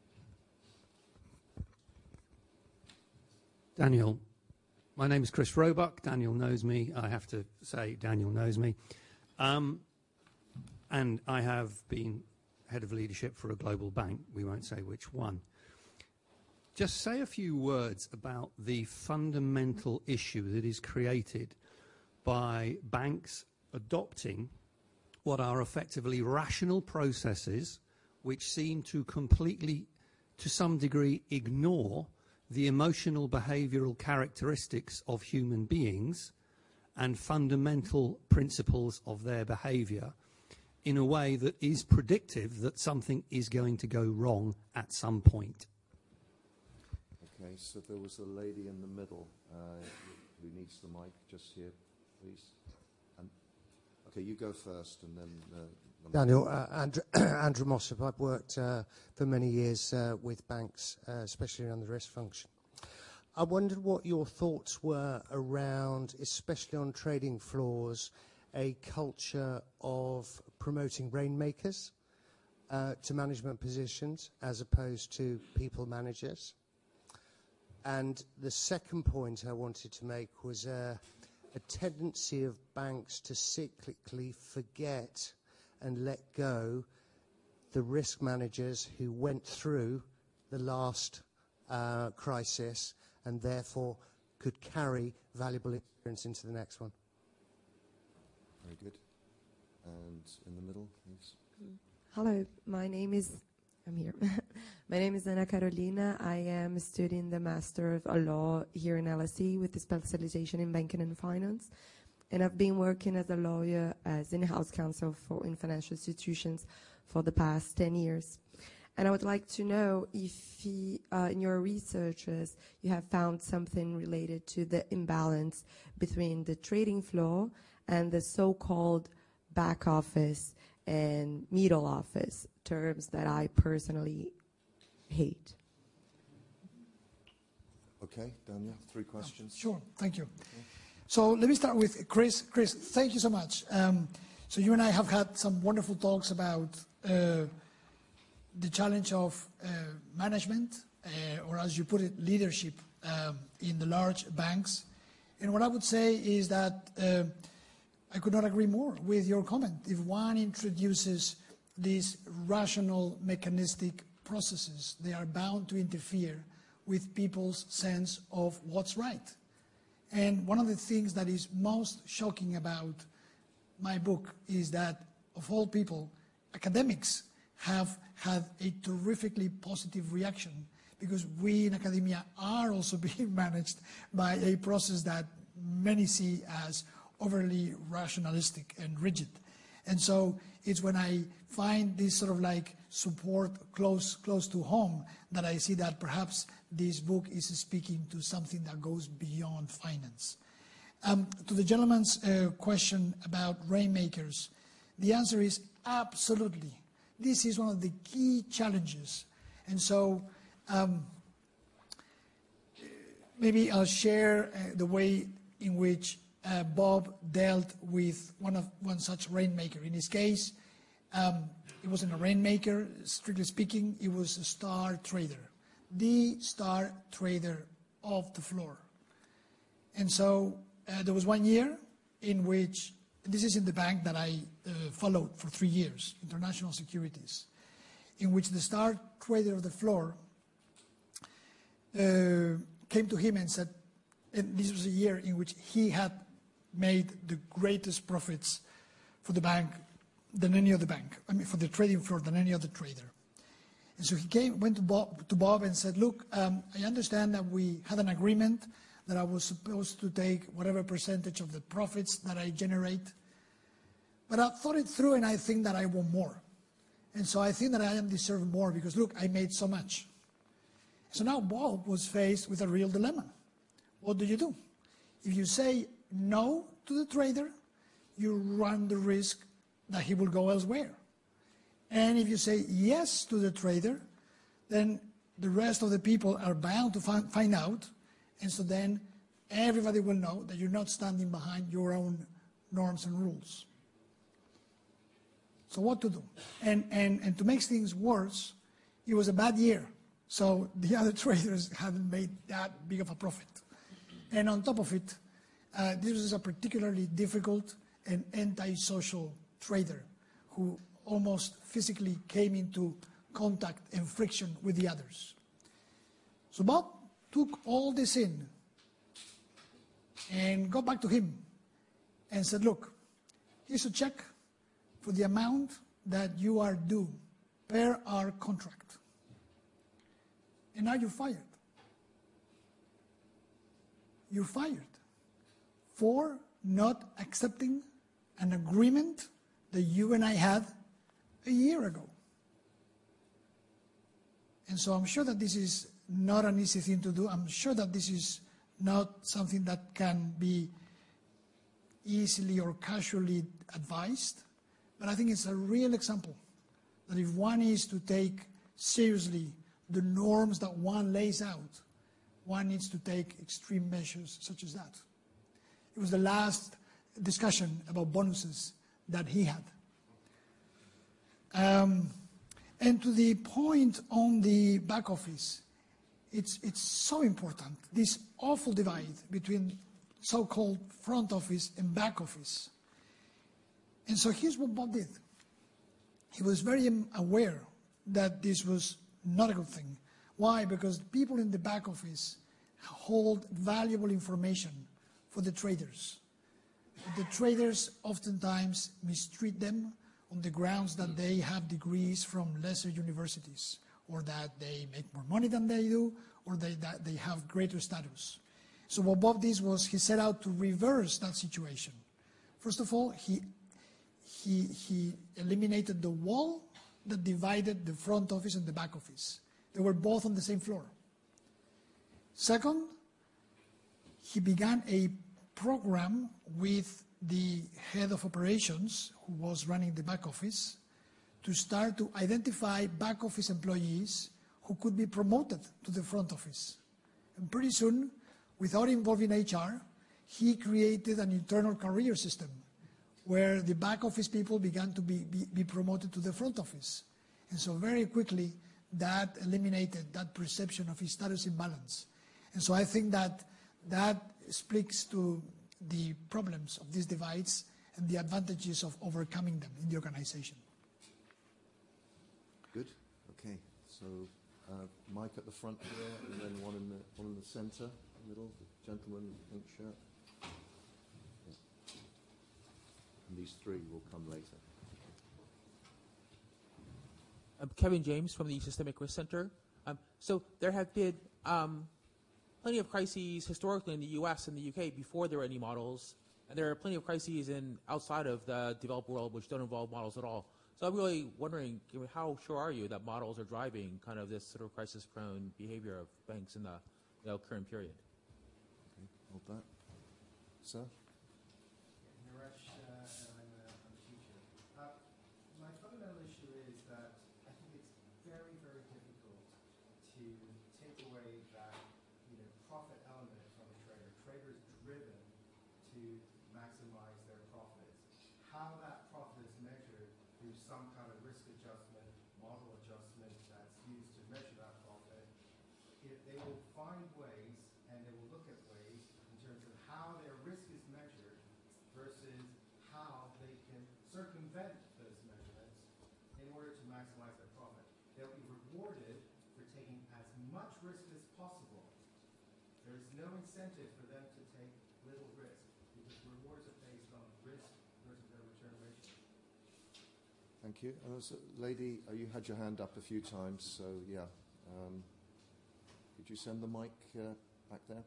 F: Daniel, my name is Chris Roebuck. Daniel knows me. I have to say Daniel knows me. Um, and I have been head of leadership for a global bank. We won't say which one. Just say a few words about the fundamental issue that is created by banks adopting what are effectively rational processes which seem to completely, to some degree, ignore the emotional behavioral characteristics of human beings and fundamental principles of their behavior in a way that is predictive that something is going to go wrong at some point.
A: Okay, so there was a lady in the middle uh, who needs the mic, just here, please. And, okay, you go first, and then... Uh,
G: Daniel, uh, Andrew, Andrew Mossop. I've worked uh, for many years uh, with banks, uh, especially around the risk function. I wondered what your thoughts were around, especially on trading floors, a culture of promoting rainmakers uh, to management positions as opposed to people managers. And the second point I wanted to make was uh, a tendency of banks to cyclically forget and let go the risk managers who went through the last uh, crisis and therefore could carry valuable experience into the next one.
A: Very good. And in the middle, please.
H: Hello, my name is, I'm here. My name is Ana Carolina. I am studying the Master of Law here in L S E with a specialization in banking and finance. And I've been working as a lawyer, as in-house counsel for in financial institutions for the past ten years. And I would like to know if he, uh, in your researches you have found something related to the imbalance between the trading floor and the so-called back office and middle office, terms that I personally hate.
A: Okay, Daniel, three questions.
B: Oh, sure, thank you. Okay. So let me start with Chris. Chris, thank you so much. Um, so you and I have had some wonderful talks about uh, the challenge of uh, management, uh, or as you put it, leadership um, in the large banks. And what I would say is that uh, I could not agree more with your comment. If one introduces these rational, mechanistic processes, they are bound to interfere with people's sense of what's right. And one of the things that is most shocking about my book is that, of all people, academics have had a terrifically positive reaction, because we in academia are also being managed by a process that many see as overly rationalistic and rigid. And so it's when I find this sort of like support close, close to home that I see that perhaps this book is speaking to something that goes beyond finance. Um, to the gentleman's uh, question about rainmakers, the answer is absolutely. This is one of the key challenges. And so um, maybe I'll share uh, the way in which uh, Bob dealt with one of one such rainmaker. In his case, um, it wasn't a rainmaker, strictly speaking, it was a star trader. The star trader of the floor. And so uh, there was one year in which, this is in the bank that I uh, followed for three years, International Securities, in which the star trader of the floor uh, came to him and said, and this was a year in which he had made the greatest profits for the bank, than any other bank, I mean, for the trading floor than any other trader. And so he came, went to Bob, to Bob and said, look, um, I understand that we had an agreement that I was supposed to take whatever percentage of the profits that I generate, but I thought it through and I think that I want more. And so I think that I am deserved more because, look, I made so much. So now Bob was faced with a real dilemma. What do you do? If you say no to the trader, you run the risk that he will go elsewhere. And if you say yes to the trader, then the rest of the people are bound to find, find out, and so then everybody will know that you're not standing behind your own norms and rules. So what to do? And, and, and to make things worse, it was a bad year, so the other traders hadn't made that big of a profit. And on top of it, uh, this was a particularly difficult and antisocial trader who almost physically came into contact and friction with the others. So Bob took all this in and got back to him and said, look, here's a check for the amount that you are due per our contract. And now you're fired. You're fired for not accepting an agreement that you and I had a year ago. And so I'm sure that this is not an easy thing to do. I'm sure that this is not something that can be easily or casually advised. But I think it's a real example that if one is to take seriously the norms that one lays out, one needs to take extreme measures such as that. It was the last discussion about bonuses that he had. Um, and to the point on the back office, it's, it's so important, this awful divide between so-called front office and back office. And so here's what Bob did. He was very aware that this was not a good thing. Why? Because people in the back office hold valuable information for the traders. The traders oftentimes mistreat them on the grounds that they have degrees from lesser universities, or that they make more money than they do, or they, that they have greater status. So what Bob did was he set out to reverse that situation. First of all, he, he, he eliminated the wall that divided the front office and the back office. They were both on the same floor. Second, he began a program with the head of operations, who was running the back office, to start to identify back office employees who could be promoted to the front office. And pretty soon, without involving H R, he created an internal career system where the back office people began to be, be, be promoted to the front office. And so very quickly, that eliminated that perception of his status imbalance. And so I think that that speaks to the problems of these divides and the advantages of overcoming them in the organization.
A: Good. Okay. So uh, Mike at the front here, and then one in the one in the centre, middle, the gentleman in the pink shirt. Yeah. And these three will come later.
I: I'm Kevin James from the Systemic Risk Center. Um, so there have been um, plenty of crises historically in the U S and the U K before there were any models, and there are plenty of crises in outside of the developed world which don't involve models at all. So I'm really wondering, how sure are you that models are driving kind of this sort of crisis-prone behavior of banks in the you know, current period?
A: Okay, hold that. Sir?
J: Naresh, uh, and I'm a, I'm a teacher. Uh, my fundamental issue is that I think it's very, very difficult to take away that you know, profit element from a trader. Traders driven to maximize their profits. How that profit is measured through some kind of risk adjustment, model adjustment that's used to measure that profit, if they will find ways and they will look at ways in terms of how their risk is measured versus how they can circumvent those measurements in order to maximize their profit. They'll be rewarded for taking as much risk as possible. There is no incentive for them to take little risk because rewards are based on risk versus their return ratio.
A: Thank you. And there's a lady, uh, you had your hand up a few times, so yeah. Um, could you send the mic uh, back there?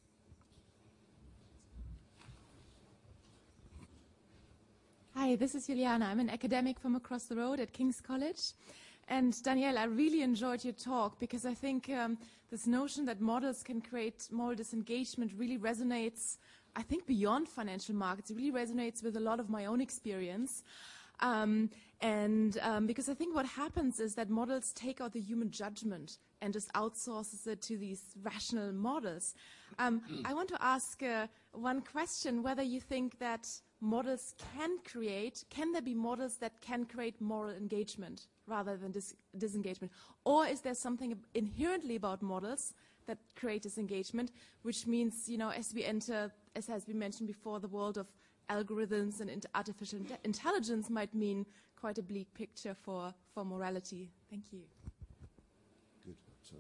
K: Hi, this is Juliana. I'm an academic from across the road at King's College. And Danielle, I really enjoyed your talk because I think um, this notion that models can create moral disengagement really resonates, I think, beyond financial markets. It really resonates with a lot of my own experience. Um, and um, because I think what happens is that models take out the human judgment and just outsources it to these rational models. Um, I want to ask uh, one question, whether you think that models can create, can there be models that can create moral engagement rather than dis disengagement? Or is there something inherently about models that create disengagement, which means, you know, as we enter, as has been mentioned before, the world of algorithms and artificial intelligence might mean quite a bleak picture for, for morality. Thank you.
A: Good. So.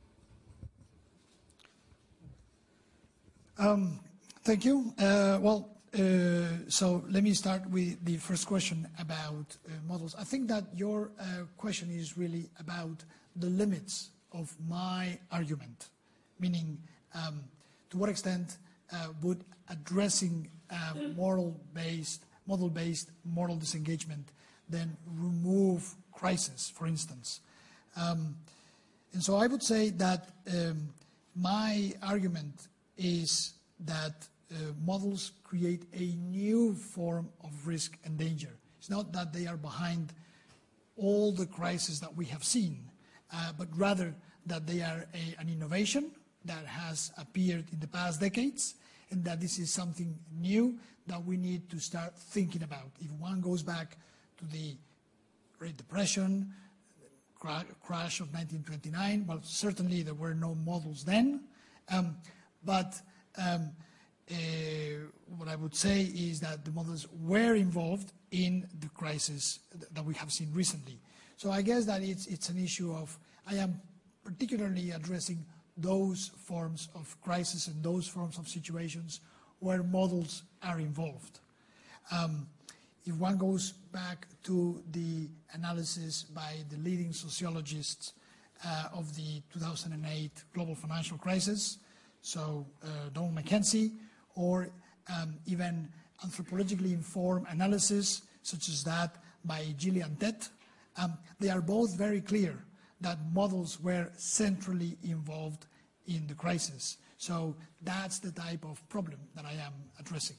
B: Um, thank you. Uh, well, uh, so let me start with the first question about uh, models. I think that your uh, question is really about the limits of my argument, meaning um, to what extent uh, would addressing uh, moral-based, model-based moral disengagement then remove crisis, for instance. Um, and so I would say that um, my argument is that uh, models create a new form of risk and danger. It's not that they are behind all the crises that we have seen, uh, but rather that they are a, an innovation that has appeared in the past decades, and that this is something new that we need to start thinking about. If one goes back to the Great Depression, cra crash of nineteen twenty-nine, well, certainly there were no models then, um, but um, uh, what I would say is that the models were involved in the crisis th that we have seen recently. So I guess that it's, it's an issue of, I am particularly addressing those forms of crisis and those forms of situations where models are involved. Um, if one goes back to the analysis by the leading sociologists uh, of the two thousand eight global financial crisis, so uh, Donald McKenzie, or um, even anthropologically informed analysis such as that by Gillian Tett, um, they are both very clear that models were centrally involved in the crisis. So that's the type of problem that I am addressing.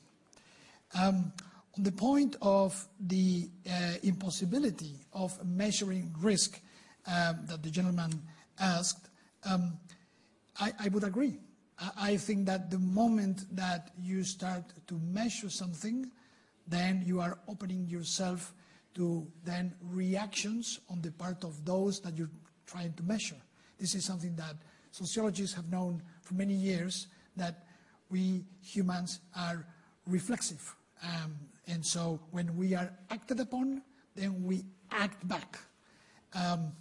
B: Um, on the point of the uh, impossibility of measuring risk um, that the gentleman asked, um, I, I would agree. I, I think that the moment that you start to measure something, then you are opening yourself to then reactions on the part of those that you're trying to measure. This is something that sociologists have known for many years, that we humans are reflexive. Um, and so when we are acted upon, then we act back. Um,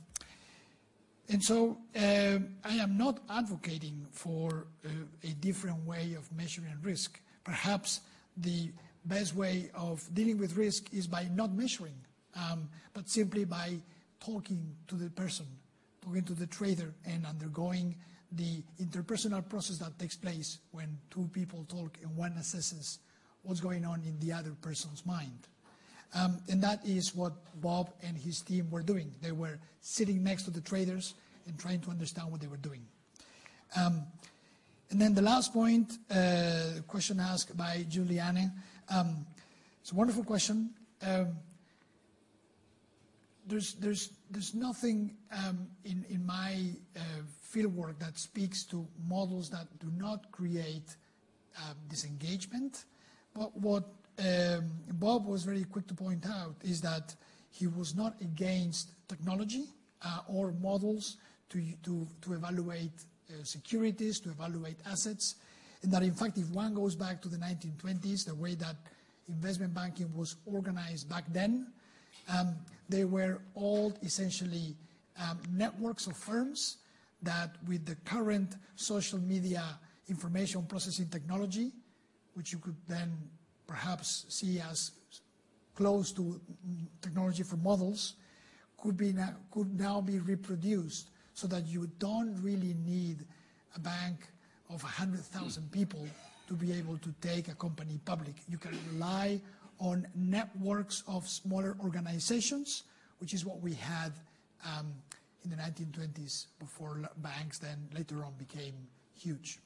B: and so uh, I am not advocating for uh, a different way of measuring risk. Perhaps the best way of dealing with risk is by not measuring, um, but simply by talking to the person, talking to the trader, and undergoing the interpersonal process that takes place when two people talk and one assesses what's going on in the other person's mind. Um, and that is what Bob and his team were doing. They were sitting next to the traders and trying to understand what they were doing. Um, and then the last point, uh, question asked by Juliane. Um, it's a wonderful question. Um, there's, there's, there's nothing um, in, in my uh, fieldwork that speaks to models that do not create um, disengagement. But what um, Bob was very quick to point out is that he was not against technology uh, or models to, to, to evaluate uh, securities, to evaluate assets, and that in fact if one goes back to the nineteen twenties, the way that investment banking was organized back then, um, they were all essentially um, networks of firms that with the current social media information processing technology, which you could then perhaps see as close to mm, technology for models could be now, could now be reproduced, so that you don't really need a bank of one hundred thousand people to be able to take a company public. You can rely on networks of smaller organizations, which is what we had um, in the nineteen twenties before banks then later on became huge.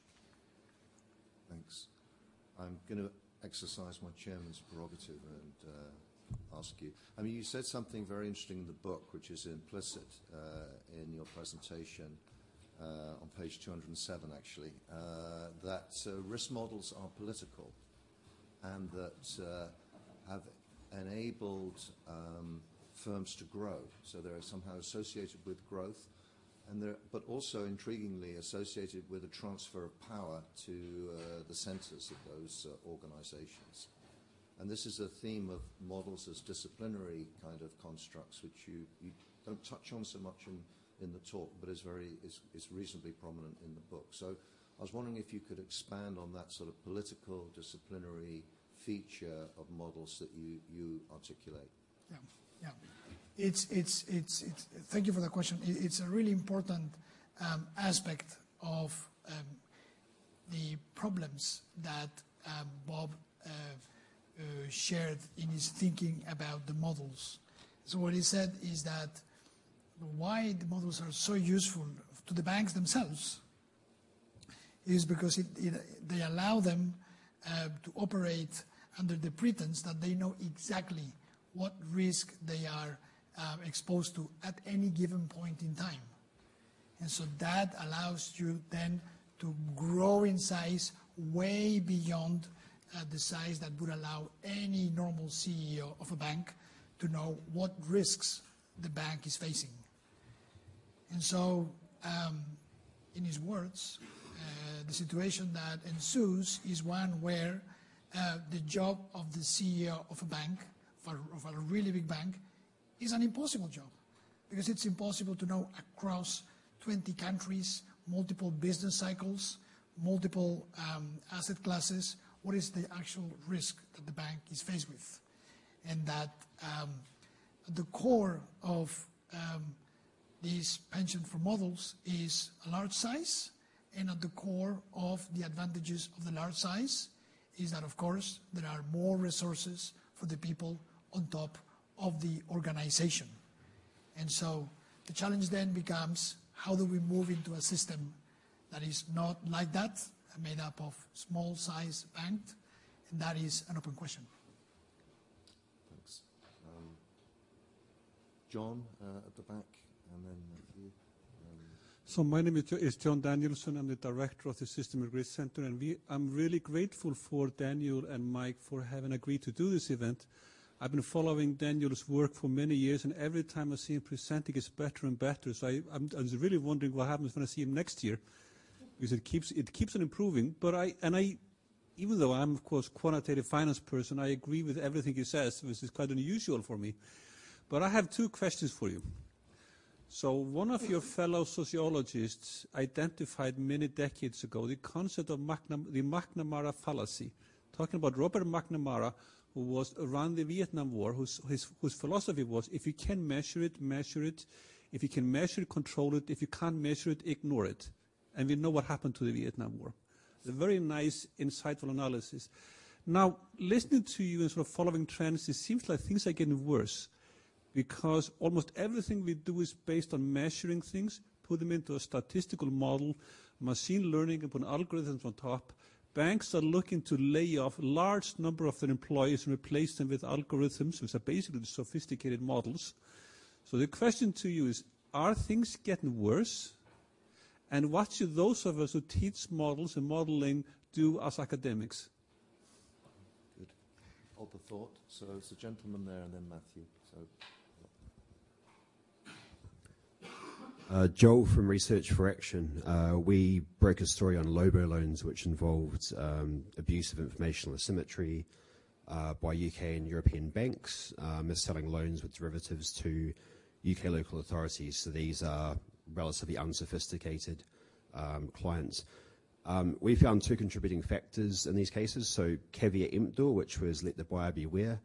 A: Thanks. I'm going to exercise my chairman's prerogative and uh, ask you. I mean, you said something very interesting in the book, which is implicit uh, in your presentation uh, on page two hundred seven, actually, uh, that uh, risk models are political and that uh, have enabled um, firms to grow. So they're somehow associated with growth, and they're, but also intriguingly associated with a transfer of power to uh, the centers of those uh, organizations. And this is a theme of models as disciplinary kind of constructs, which you, you don't touch on so much in, in the talk, but is, very, is, is reasonably prominent in the book. So I was wondering if you could expand on that sort of political, disciplinary feature of models that you, you articulate.
B: Yeah, yeah. It's, it's, it's, it's, thank you for the question. It's a really important um, aspect of um, the problems that um, Bob uh, uh, shared in his thinking about the models. So what he said is that why the models are so useful to the banks themselves is because it, it, they allow them uh, to operate under the pretense that they know exactly what risk they are uh, exposed to at any given point in time. And so that allows you then to grow in size way beyond uh, the size that would allow any normal C E O of a bank to know what risks the bank is facing. And so, um, in his words, uh, the situation that ensues is one where uh, the job of the C E O of a bank, of a, of a really big bank, is an impossible job, because it's impossible to know across twenty countries, multiple business cycles, multiple um, asset classes, what is the actual risk that the bank is faced with. And that um, at the core of um, these pension for models is a large size, and at the core of the advantages of the large size is that, of course, there are more resources for the people on top of the organization. And so the challenge then becomes, how do we move into a system that is not like that, made up of small size banks? And that is an open question.
A: Thanks. Um, John uh, at the back, and then you. Um.
L: So my name is John Danielson. I'm the director of the Systemic Risk Center, and we, I'm really grateful for Daniel and Mike for having agreed to do this event. I've been following Daniel's work for many years, and every time I see him presenting, it's better and better. So I, I'm, I was really wondering what happens when I see him next year, because it keeps it keeps on improving. But I and I, even though I'm of course quantitative finance person, I agree with everything he says, which is quite unusual for me. But I have two questions for you. So one of your fellow sociologists identified many decades ago the concept of McNam- the McNamara fallacy, talking about Robert McNamara, who was around the Vietnam War, whose, his, whose philosophy was, if you can measure it, measure it. If you can measure it, control it. If you can't measure it, ignore it. And we know what happened to the Vietnam War. A very nice, insightful analysis. Now, listening to you and sort of following trends, it seems like things are getting worse, because almost everything we do is based on measuring things, put them into a statistical model, machine learning, and put algorithms on top. Banks are looking to lay off a large number of their employees and replace them with algorithms, which are basically the sophisticated models. So the question to you is, are things getting worse? And what should those of us who teach models and modeling do as academics?
A: Good. Hold the thought. So it's the gentleman there and then Matthew. So.
M: Uh, Joel from Research for Action. Uh, we broke a story on Lobo loans, which involved um, abuse of informational asymmetry uh, by U K and European banks, uh, mis-selling loans with derivatives to U K local authorities. So these are relatively unsophisticated um, clients. Um, we found two contributing factors in these cases. So caveat emptor, which was let the buyer beware.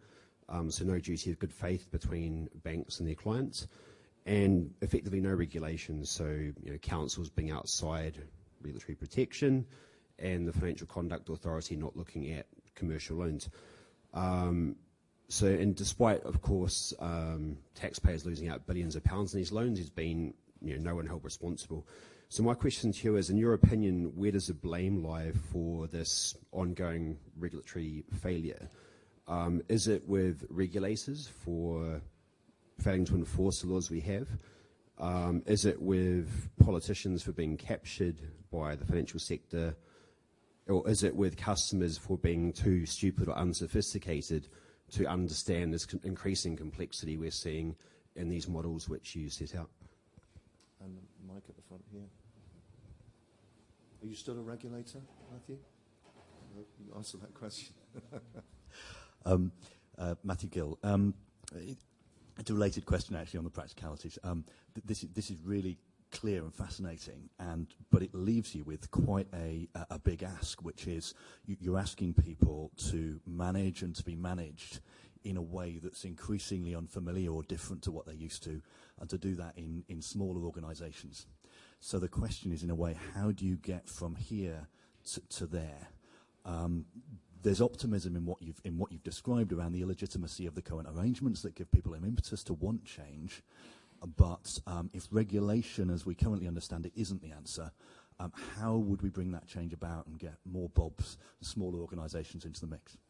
M: um, so no duty of good faith between banks and their clients, and effectively no regulations, so you know, councils being outside regulatory protection, and the Financial Conduct Authority not looking at commercial loans. Um, so, and despite, of course, um, taxpayers losing out billions of pounds in these loans, there's been you know, no one held responsible. So my question to you is, in your opinion, where does the blame lie for this ongoing regulatory failure? Um, is it with regulators for failing to enforce the laws we have? Um, is it with politicians for being captured by the financial sector? Or is it with customers for being too stupid or unsophisticated to understand this con- increasing complexity we're seeing in these models which you set out?
A: And Mike at the front here. Are you still a regulator, Matthew? No, you answer that question.
N: um, uh, Matthew Gill. Um, it's a related question, actually, on the practicalities. Um, th- this, is, this is really clear and fascinating, and but it leaves you with quite a, a, a big ask, which is you, you're asking people to manage and to be managed in a way that's increasingly unfamiliar or different to what they're used to, and to do that in, in smaller organisations. So the question is, in a way, how do you get from here to, to there? Um, there's optimism in what you've in what you've described around the illegitimacy of the current arrangements that give people an impetus to want change. But um, if regulation, as we currently understand it, isn't the answer, um, how would we bring that change about and get more Bobs, smaller organisations into the mix?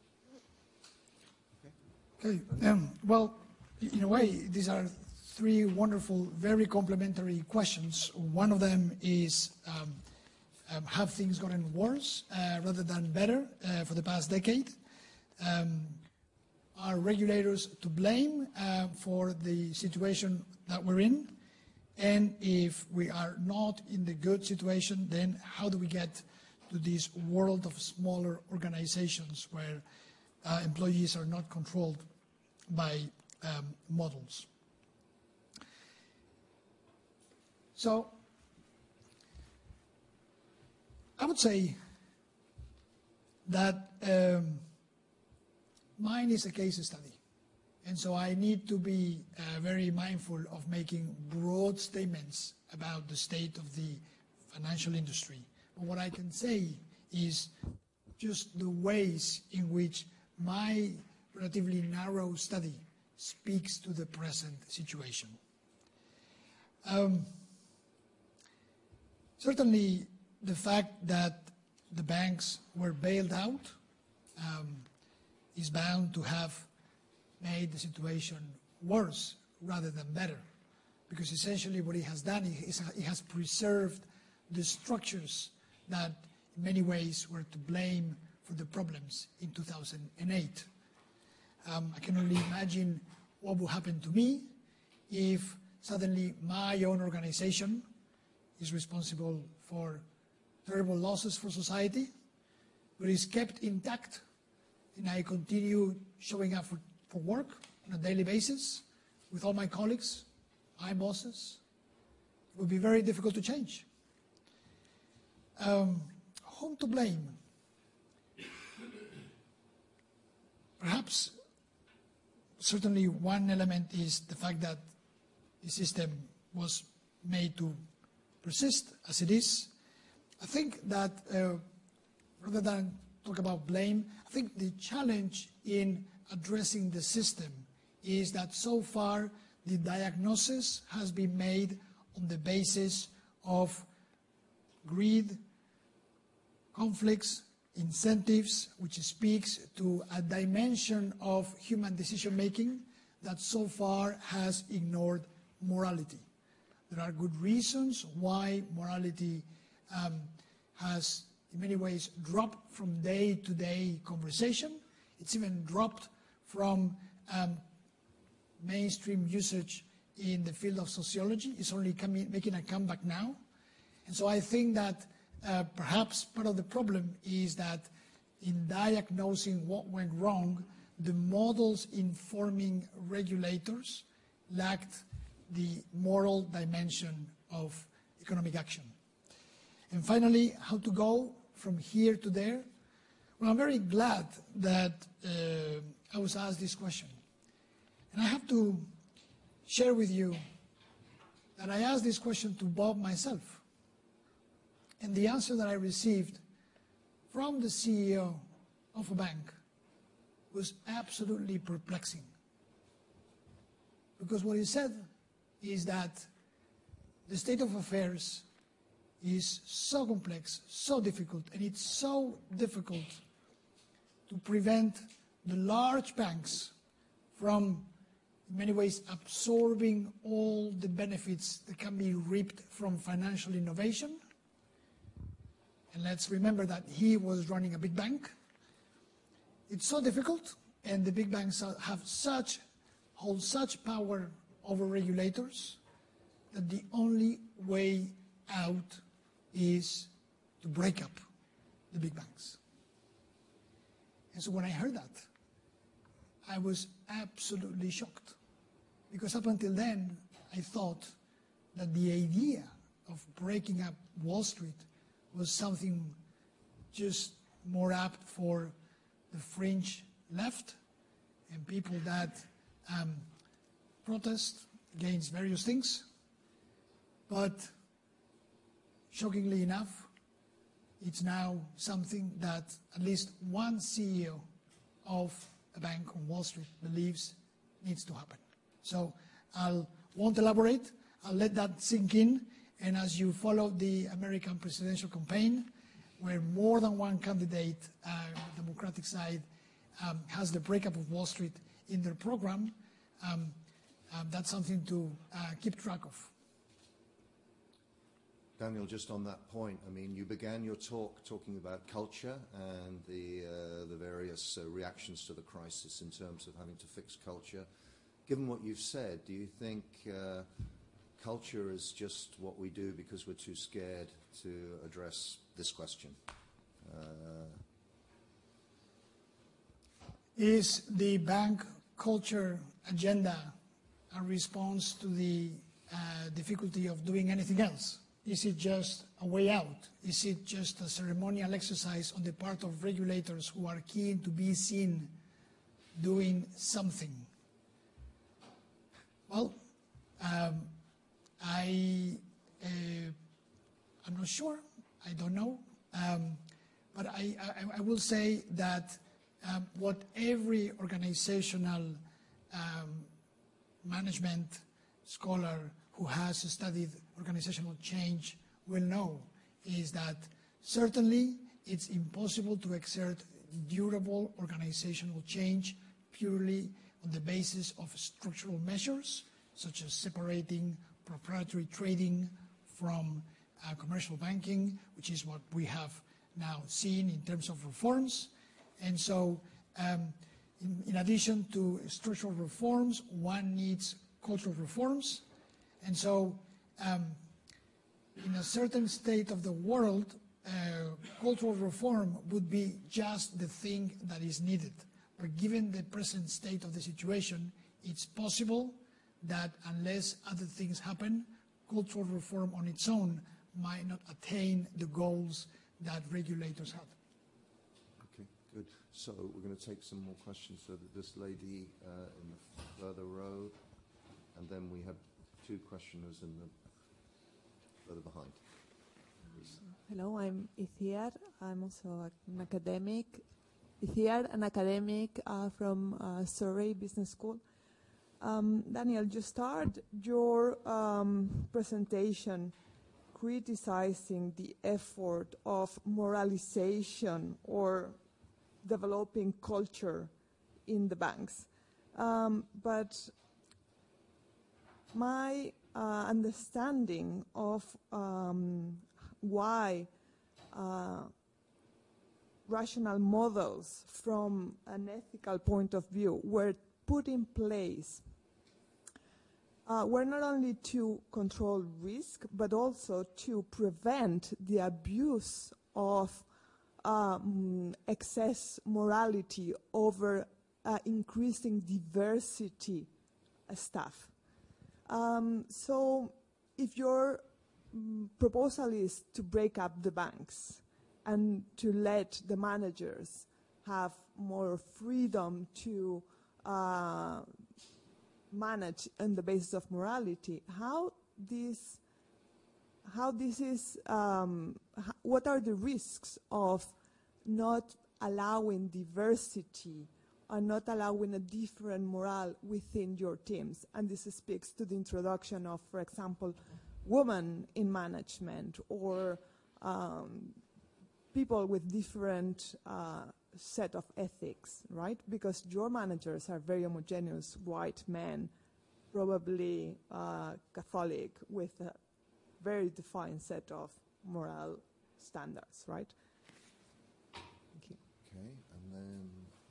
B: Okay. Um, well, in a way, these are three wonderful, very complementary questions. One of them is, um, um, have things gotten worse uh, rather than better uh, for the past decade? Um, Are regulators to blame uh, for the situation that we're in? And if we are not in the good situation, then how do we get to this world of smaller organizations where uh, employees are not controlled by um, models? So I would say that um, mine is a case study, and so I need to be uh, very mindful of making broad statements about the state of the financial industry. But what I can say is just the ways in which my relatively narrow study speaks to the present situation. Um, certainly, the fact that the banks were bailed out um, is bound to have made the situation worse rather than better, because essentially what it has done is it has preserved the structures that in many ways were to blame for the problems in two thousand eight. Um, I can only imagine what would happen to me if suddenly my own organization is responsible for terrible losses for society, but is kept intact, and I continue showing up for, for work on a daily basis with all my colleagues, my bosses. It would be very difficult to change. Um, whom to blame? Perhaps, certainly one element is the fact that the system was made to persist as it is. I think that uh, rather than talk about blame, I think the challenge in addressing the system is that so far the diagnosis has been made on the basis of greed, conflicts, incentives, which speaks to a dimension of human decision-making that so far has ignored morality. There are good reasons why morality um, has in many ways dropped from day-to-day conversation. It's even dropped from um, mainstream usage in the field of sociology. It's only coming, making a comeback now. And so I think that uh, perhaps part of the problem is that in diagnosing what went wrong, the models informing regulators lacked the moral dimension of economic action. And finally, how to go from here to there? Well, I'm very glad that uh, I was asked this question. And I have to share with you that I asked this question to Bob myself. And the answer that I received from the C E O of a bank was absolutely perplexing. Because what he said is that the state of affairs is so complex, so difficult, and it's so difficult to prevent the large banks from, in many ways, absorbing all the benefits that can be reaped from financial innovation. And let's remember that he was running a big bank. It's so difficult, and the big banks have such, hold such power over regulators that the only way out is to break up the big banks. And so when I heard that, I was absolutely shocked. Because up until then, I thought that the idea of breaking up Wall Street was something just more apt for the fringe left and people that um, protest against various things. But shockingly enough, it's now something that at least one C E O of a bank on Wall Street believes needs to happen. So I won't elaborate. I'll let that sink in. And as you follow the American presidential campaign, where more than one candidate, uh, Democratic side, um, has the breakup of Wall Street in their program, um, um, that's something to uh, keep track of.
A: Daniel, just on that point, I mean, you began your talk talking about culture and the, uh, the various uh, reactions to the crisis in terms of having to fix culture. Given what you've said, do you think uh, culture is just what we do because we're too scared to address this question? Uh,
B: Is the bank culture agenda a response to the uh, difficulty of doing anything else? Is it just a way out? Is it just a ceremonial exercise on the part of regulators who are keen to be seen doing something? Well, um, I, uh, I'm not sure. I don't know. Um, but I, I, I will say that um, what every organizational um, management scholar who has studied organizational change will know is that certainly it's impossible to exert durable organizational change purely on the basis of structural measures, such as separating proprietary trading from uh, commercial banking, which is what we have now seen in terms of reforms. And so um, in, in addition to structural reforms, one needs cultural reforms. And so um, in a certain state of the world, uh, cultural reform would be just the thing that is needed. But given the present state of the situation, it's possible that unless other things happen, cultural reform on its own might not attain the goals that regulators have.
A: Okay, good. So we're going to take some more questions. So that this lady uh, in the further row, and then we have two questioners in the further behind. Please.
O: Hello, I'm Ithiar. I'm also an academic. Ithiar, an academic uh, from uh, Surrey Business School. Um, Daniel, you start your um, presentation criticizing the effort of moralization or developing culture in the banks. Um, but my uh, understanding of um, why uh, rational models from an ethical point of view were put in place uh, were not only to control risk, but also to prevent the abuse of um, excess morality over uh, increasing diversity uh, staff. Um, so if your mm, proposal is to break up the banks and to let the managers have more freedom to uh, manage on the basis of morality. How this, how this is, um, what are the risks of not allowing diversity and not allowing a different morale within your teams? And this speaks to the introduction of, for example, women in management, or um, people with different uh, set of ethics, right? Because your managers are very homogeneous, white men, probably uh, Catholic, with a very defined set of moral standards, right? Thank you.
A: Okay, and then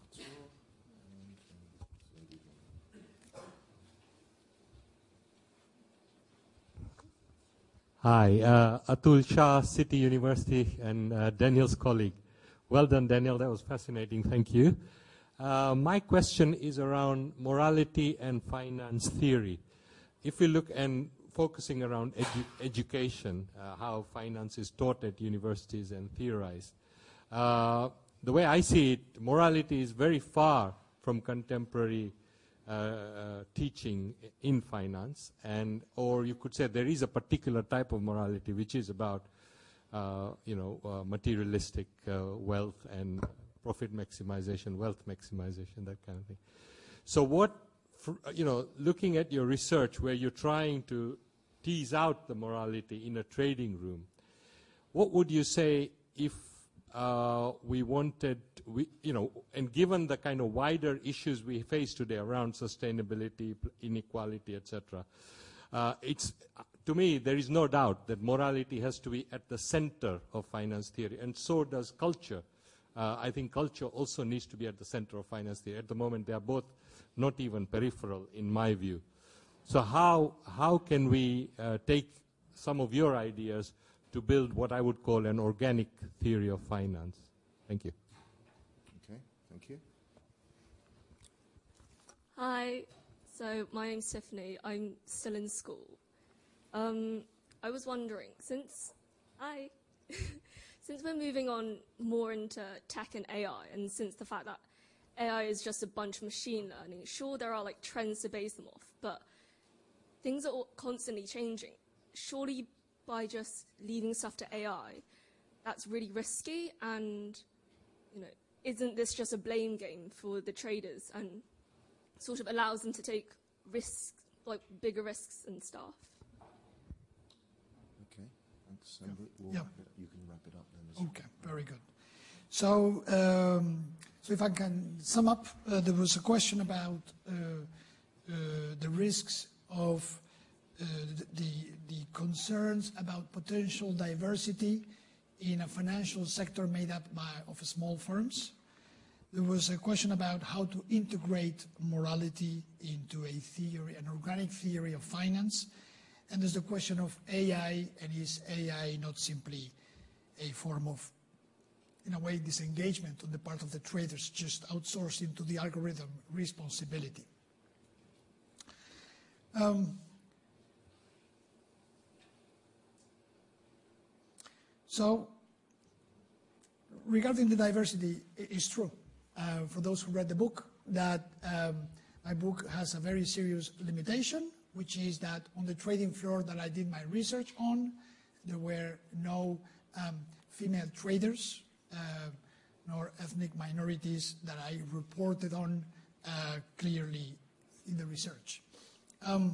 P: Hi, uh, Atul Shah, City University, and uh, Daniel's colleague. Well done, Daniel. That was fascinating. Thank you. Uh, my question is around morality and finance theory. If we look and focusing around edu education, uh, how finance is taught at universities and theorized, uh, the way I see it, morality is very far from contemporary Uh, uh, teaching in finance, and or you could say there is a particular type of morality which is about uh, you know uh, materialistic uh, wealth and profit maximization, wealth maximization, that kind of thing. So what, for, you know, looking at your research where you're trying to tease out the morality in a trading room, what would you say if Uh, we wanted, we, you know, and given the kind of wider issues we face today around sustainability, inequality, et cetera, uh, it's, to me, there is no doubt that morality has to be at the center of finance theory, and so does culture. Uh, I think culture also needs to be at the center of finance theory. At the moment, they are both not even peripheral, in my view. So how, how can we uh, take some of your ideas to build what I would call an organic theory of finance? Thank you.
A: Okay, thank you.
Q: Hi, so my name's Tiffany. I'm still in school. Um, I was wondering, since I, since we're moving on more into tech and A I, and since the fact that A I is just a bunch of machine learning, sure there are like trends to base them off, but things are all constantly changing. Surely by just leaving stuff to A I, that's really risky, and, you know, isn't this just a blame game for the traders and sort of allows them to take risks, like bigger risks and stuff?
A: Okay, thanks. Yeah. We'll
B: Yeah.
A: You can wrap it up then. As
B: okay, very good. So, um, so if I can sum up, uh, there was a question about uh, uh, the risks of Uh, the, the concerns about potential diversity in a financial sector made up by, of small firms. There was a question about how to integrate morality into a theory, an organic theory of finance. And there's the question of A I, and is A I not simply a form of, in a way, disengagement on the part of the traders, just outsourcing to the algorithm responsibility. Um, So, regarding the diversity, it's true. Uh, for those who read the book, that um, my book has a very serious limitation, which is that on the trading floor that I did my research on, there were no um, female traders, uh, nor ethnic minorities that I reported on uh, clearly in the research. Um,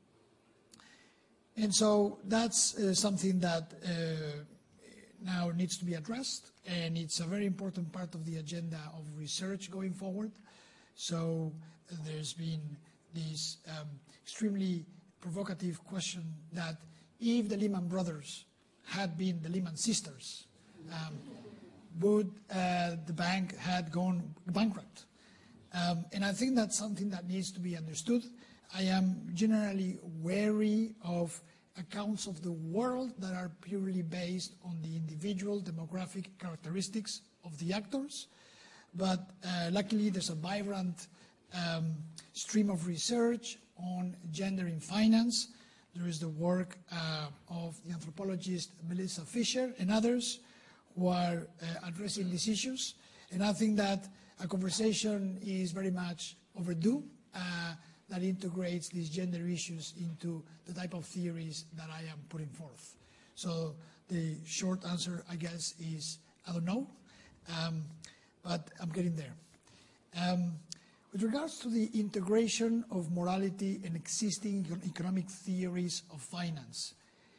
B: and so that's uh, something that uh, now needs to be addressed, and it's a very important part of the agenda of research going forward. So uh, there's been this um, extremely provocative question that if the Lehman Brothers had been the Lehman Sisters, um, would uh, the bank had gone bankrupt? Um, and I think that's something that needs to be understood. I am generally wary of accounts of the world that are purely based on the individual demographic characteristics of the actors. But uh, luckily there's a vibrant um, stream of research on gender in finance. There is the work uh, of the anthropologist Melissa Fisher and others who are uh, addressing these issues. And I think that a conversation is very much overdue uh, that integrates these gender issues into the type of theories that I am putting forth. So the short answer, I guess, is I don't know, um, but I'm getting there. Um, with regards to the integration of morality and existing economic theories of finance,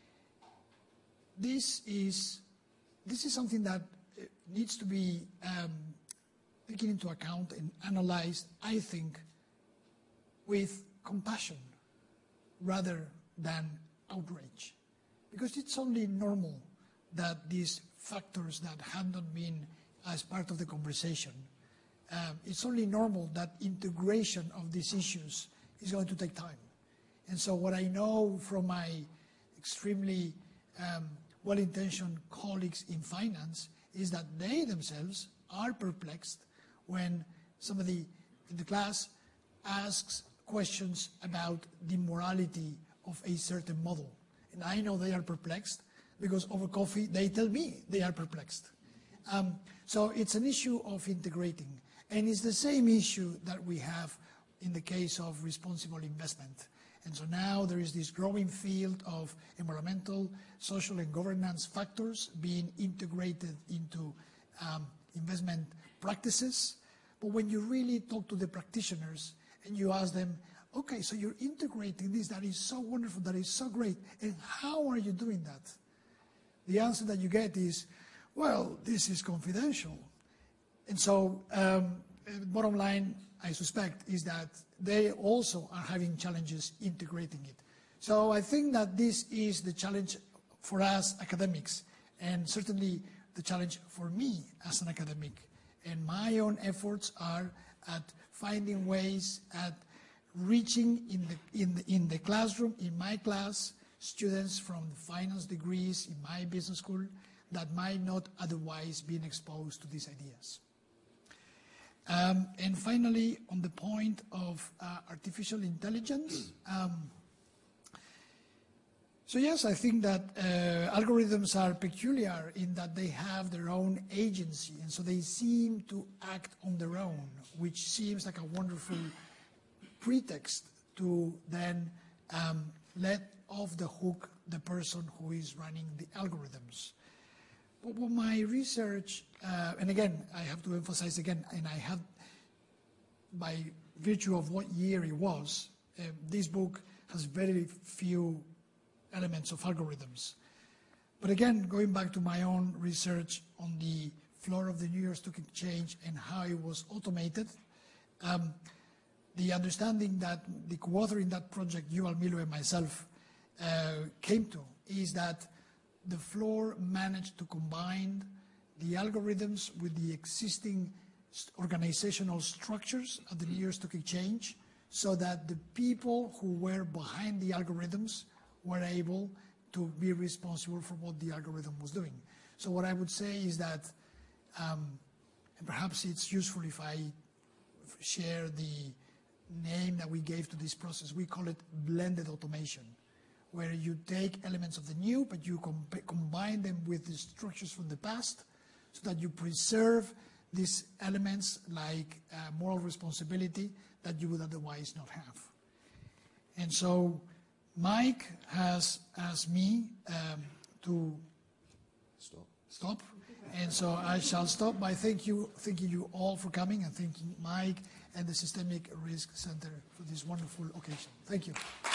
B: this is, this is something that needs to be um, taken into account and analyzed, I think, with compassion rather than outrage. Because it's only normal that these factors that had not been as part of the conversation, um, it's only normal that integration of these issues is going to take time. And so what I know from my extremely um, well-intentioned colleagues in finance is that they themselves are perplexed when somebody in the class asks questions about the morality of a certain model. And I know they are perplexed because over coffee they tell me they are perplexed. Um, so it's an issue of integrating. And it's the same issue that we have in the case of responsible investment. And so now there is this growing field of environmental, social, and governance factors being integrated into um, investment practices. But when you really talk to the practitioners and you ask them, okay, so you're integrating this, that is so wonderful, that is so great, and how are you doing that? The answer that you get is, well, this is confidential. And so, um, bottom line, I suspect, is that they also are having challenges integrating it. So I think that this is the challenge for us academics, and certainly the challenge for me as an academic. And my own efforts are at finding ways at reaching in the, in the, in the classroom, in my class, students from finance degrees in my business school that might not otherwise been exposed to these ideas. Um, and finally, on the point of uh, artificial intelligence, um, so yes, I think that uh, algorithms are peculiar in that they have their own agency, and so they seem to act on their own, which seems like a wonderful pretext to then um, let off the hook the person who is running the algorithms. But what my research, uh, and again, I have to emphasize again, and I have, by virtue of what year it was, uh, this book has very few elements of algorithms. But again, going back to my own research on the floor of the New York Stock Exchange and how it was automated, um, the understanding that the co-author in that project, Yuval Milo and myself, uh, came to is that the floor managed to combine the algorithms with the existing organizational structures at the New York Stock Exchange so that the people who were behind the algorithms were able to be responsible for what the algorithm was doing. So what I would say is that, um, and perhaps it's useful if I share the name that we gave to this process. We call it blended automation, where you take elements of the new, but you com combine them with the structures from the past so that you preserve these elements like uh, moral responsibility that you would otherwise not have. And so Mike has asked me um, to
A: stop.
B: stop. And so I shall stop by thank you, thanking you all for coming and thanking Mike and the Systemic Risk Center for this wonderful occasion. Thank you.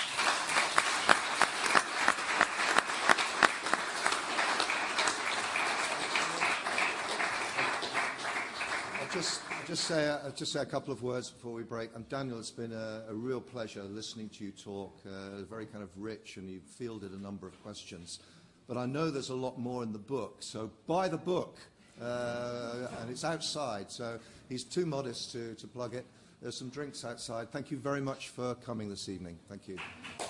A: I'll just, I'll just, say, I'll just say a couple of words before we break. And Daniel, it's been a, a real pleasure listening to you talk, uh, very kind of rich, and you've fielded a number of questions. But I know there's a lot more in the book, so buy the book, uh, and it's outside, so he's too modest to, to plug it. There's some drinks outside. Thank you very much for coming this evening. Thank you.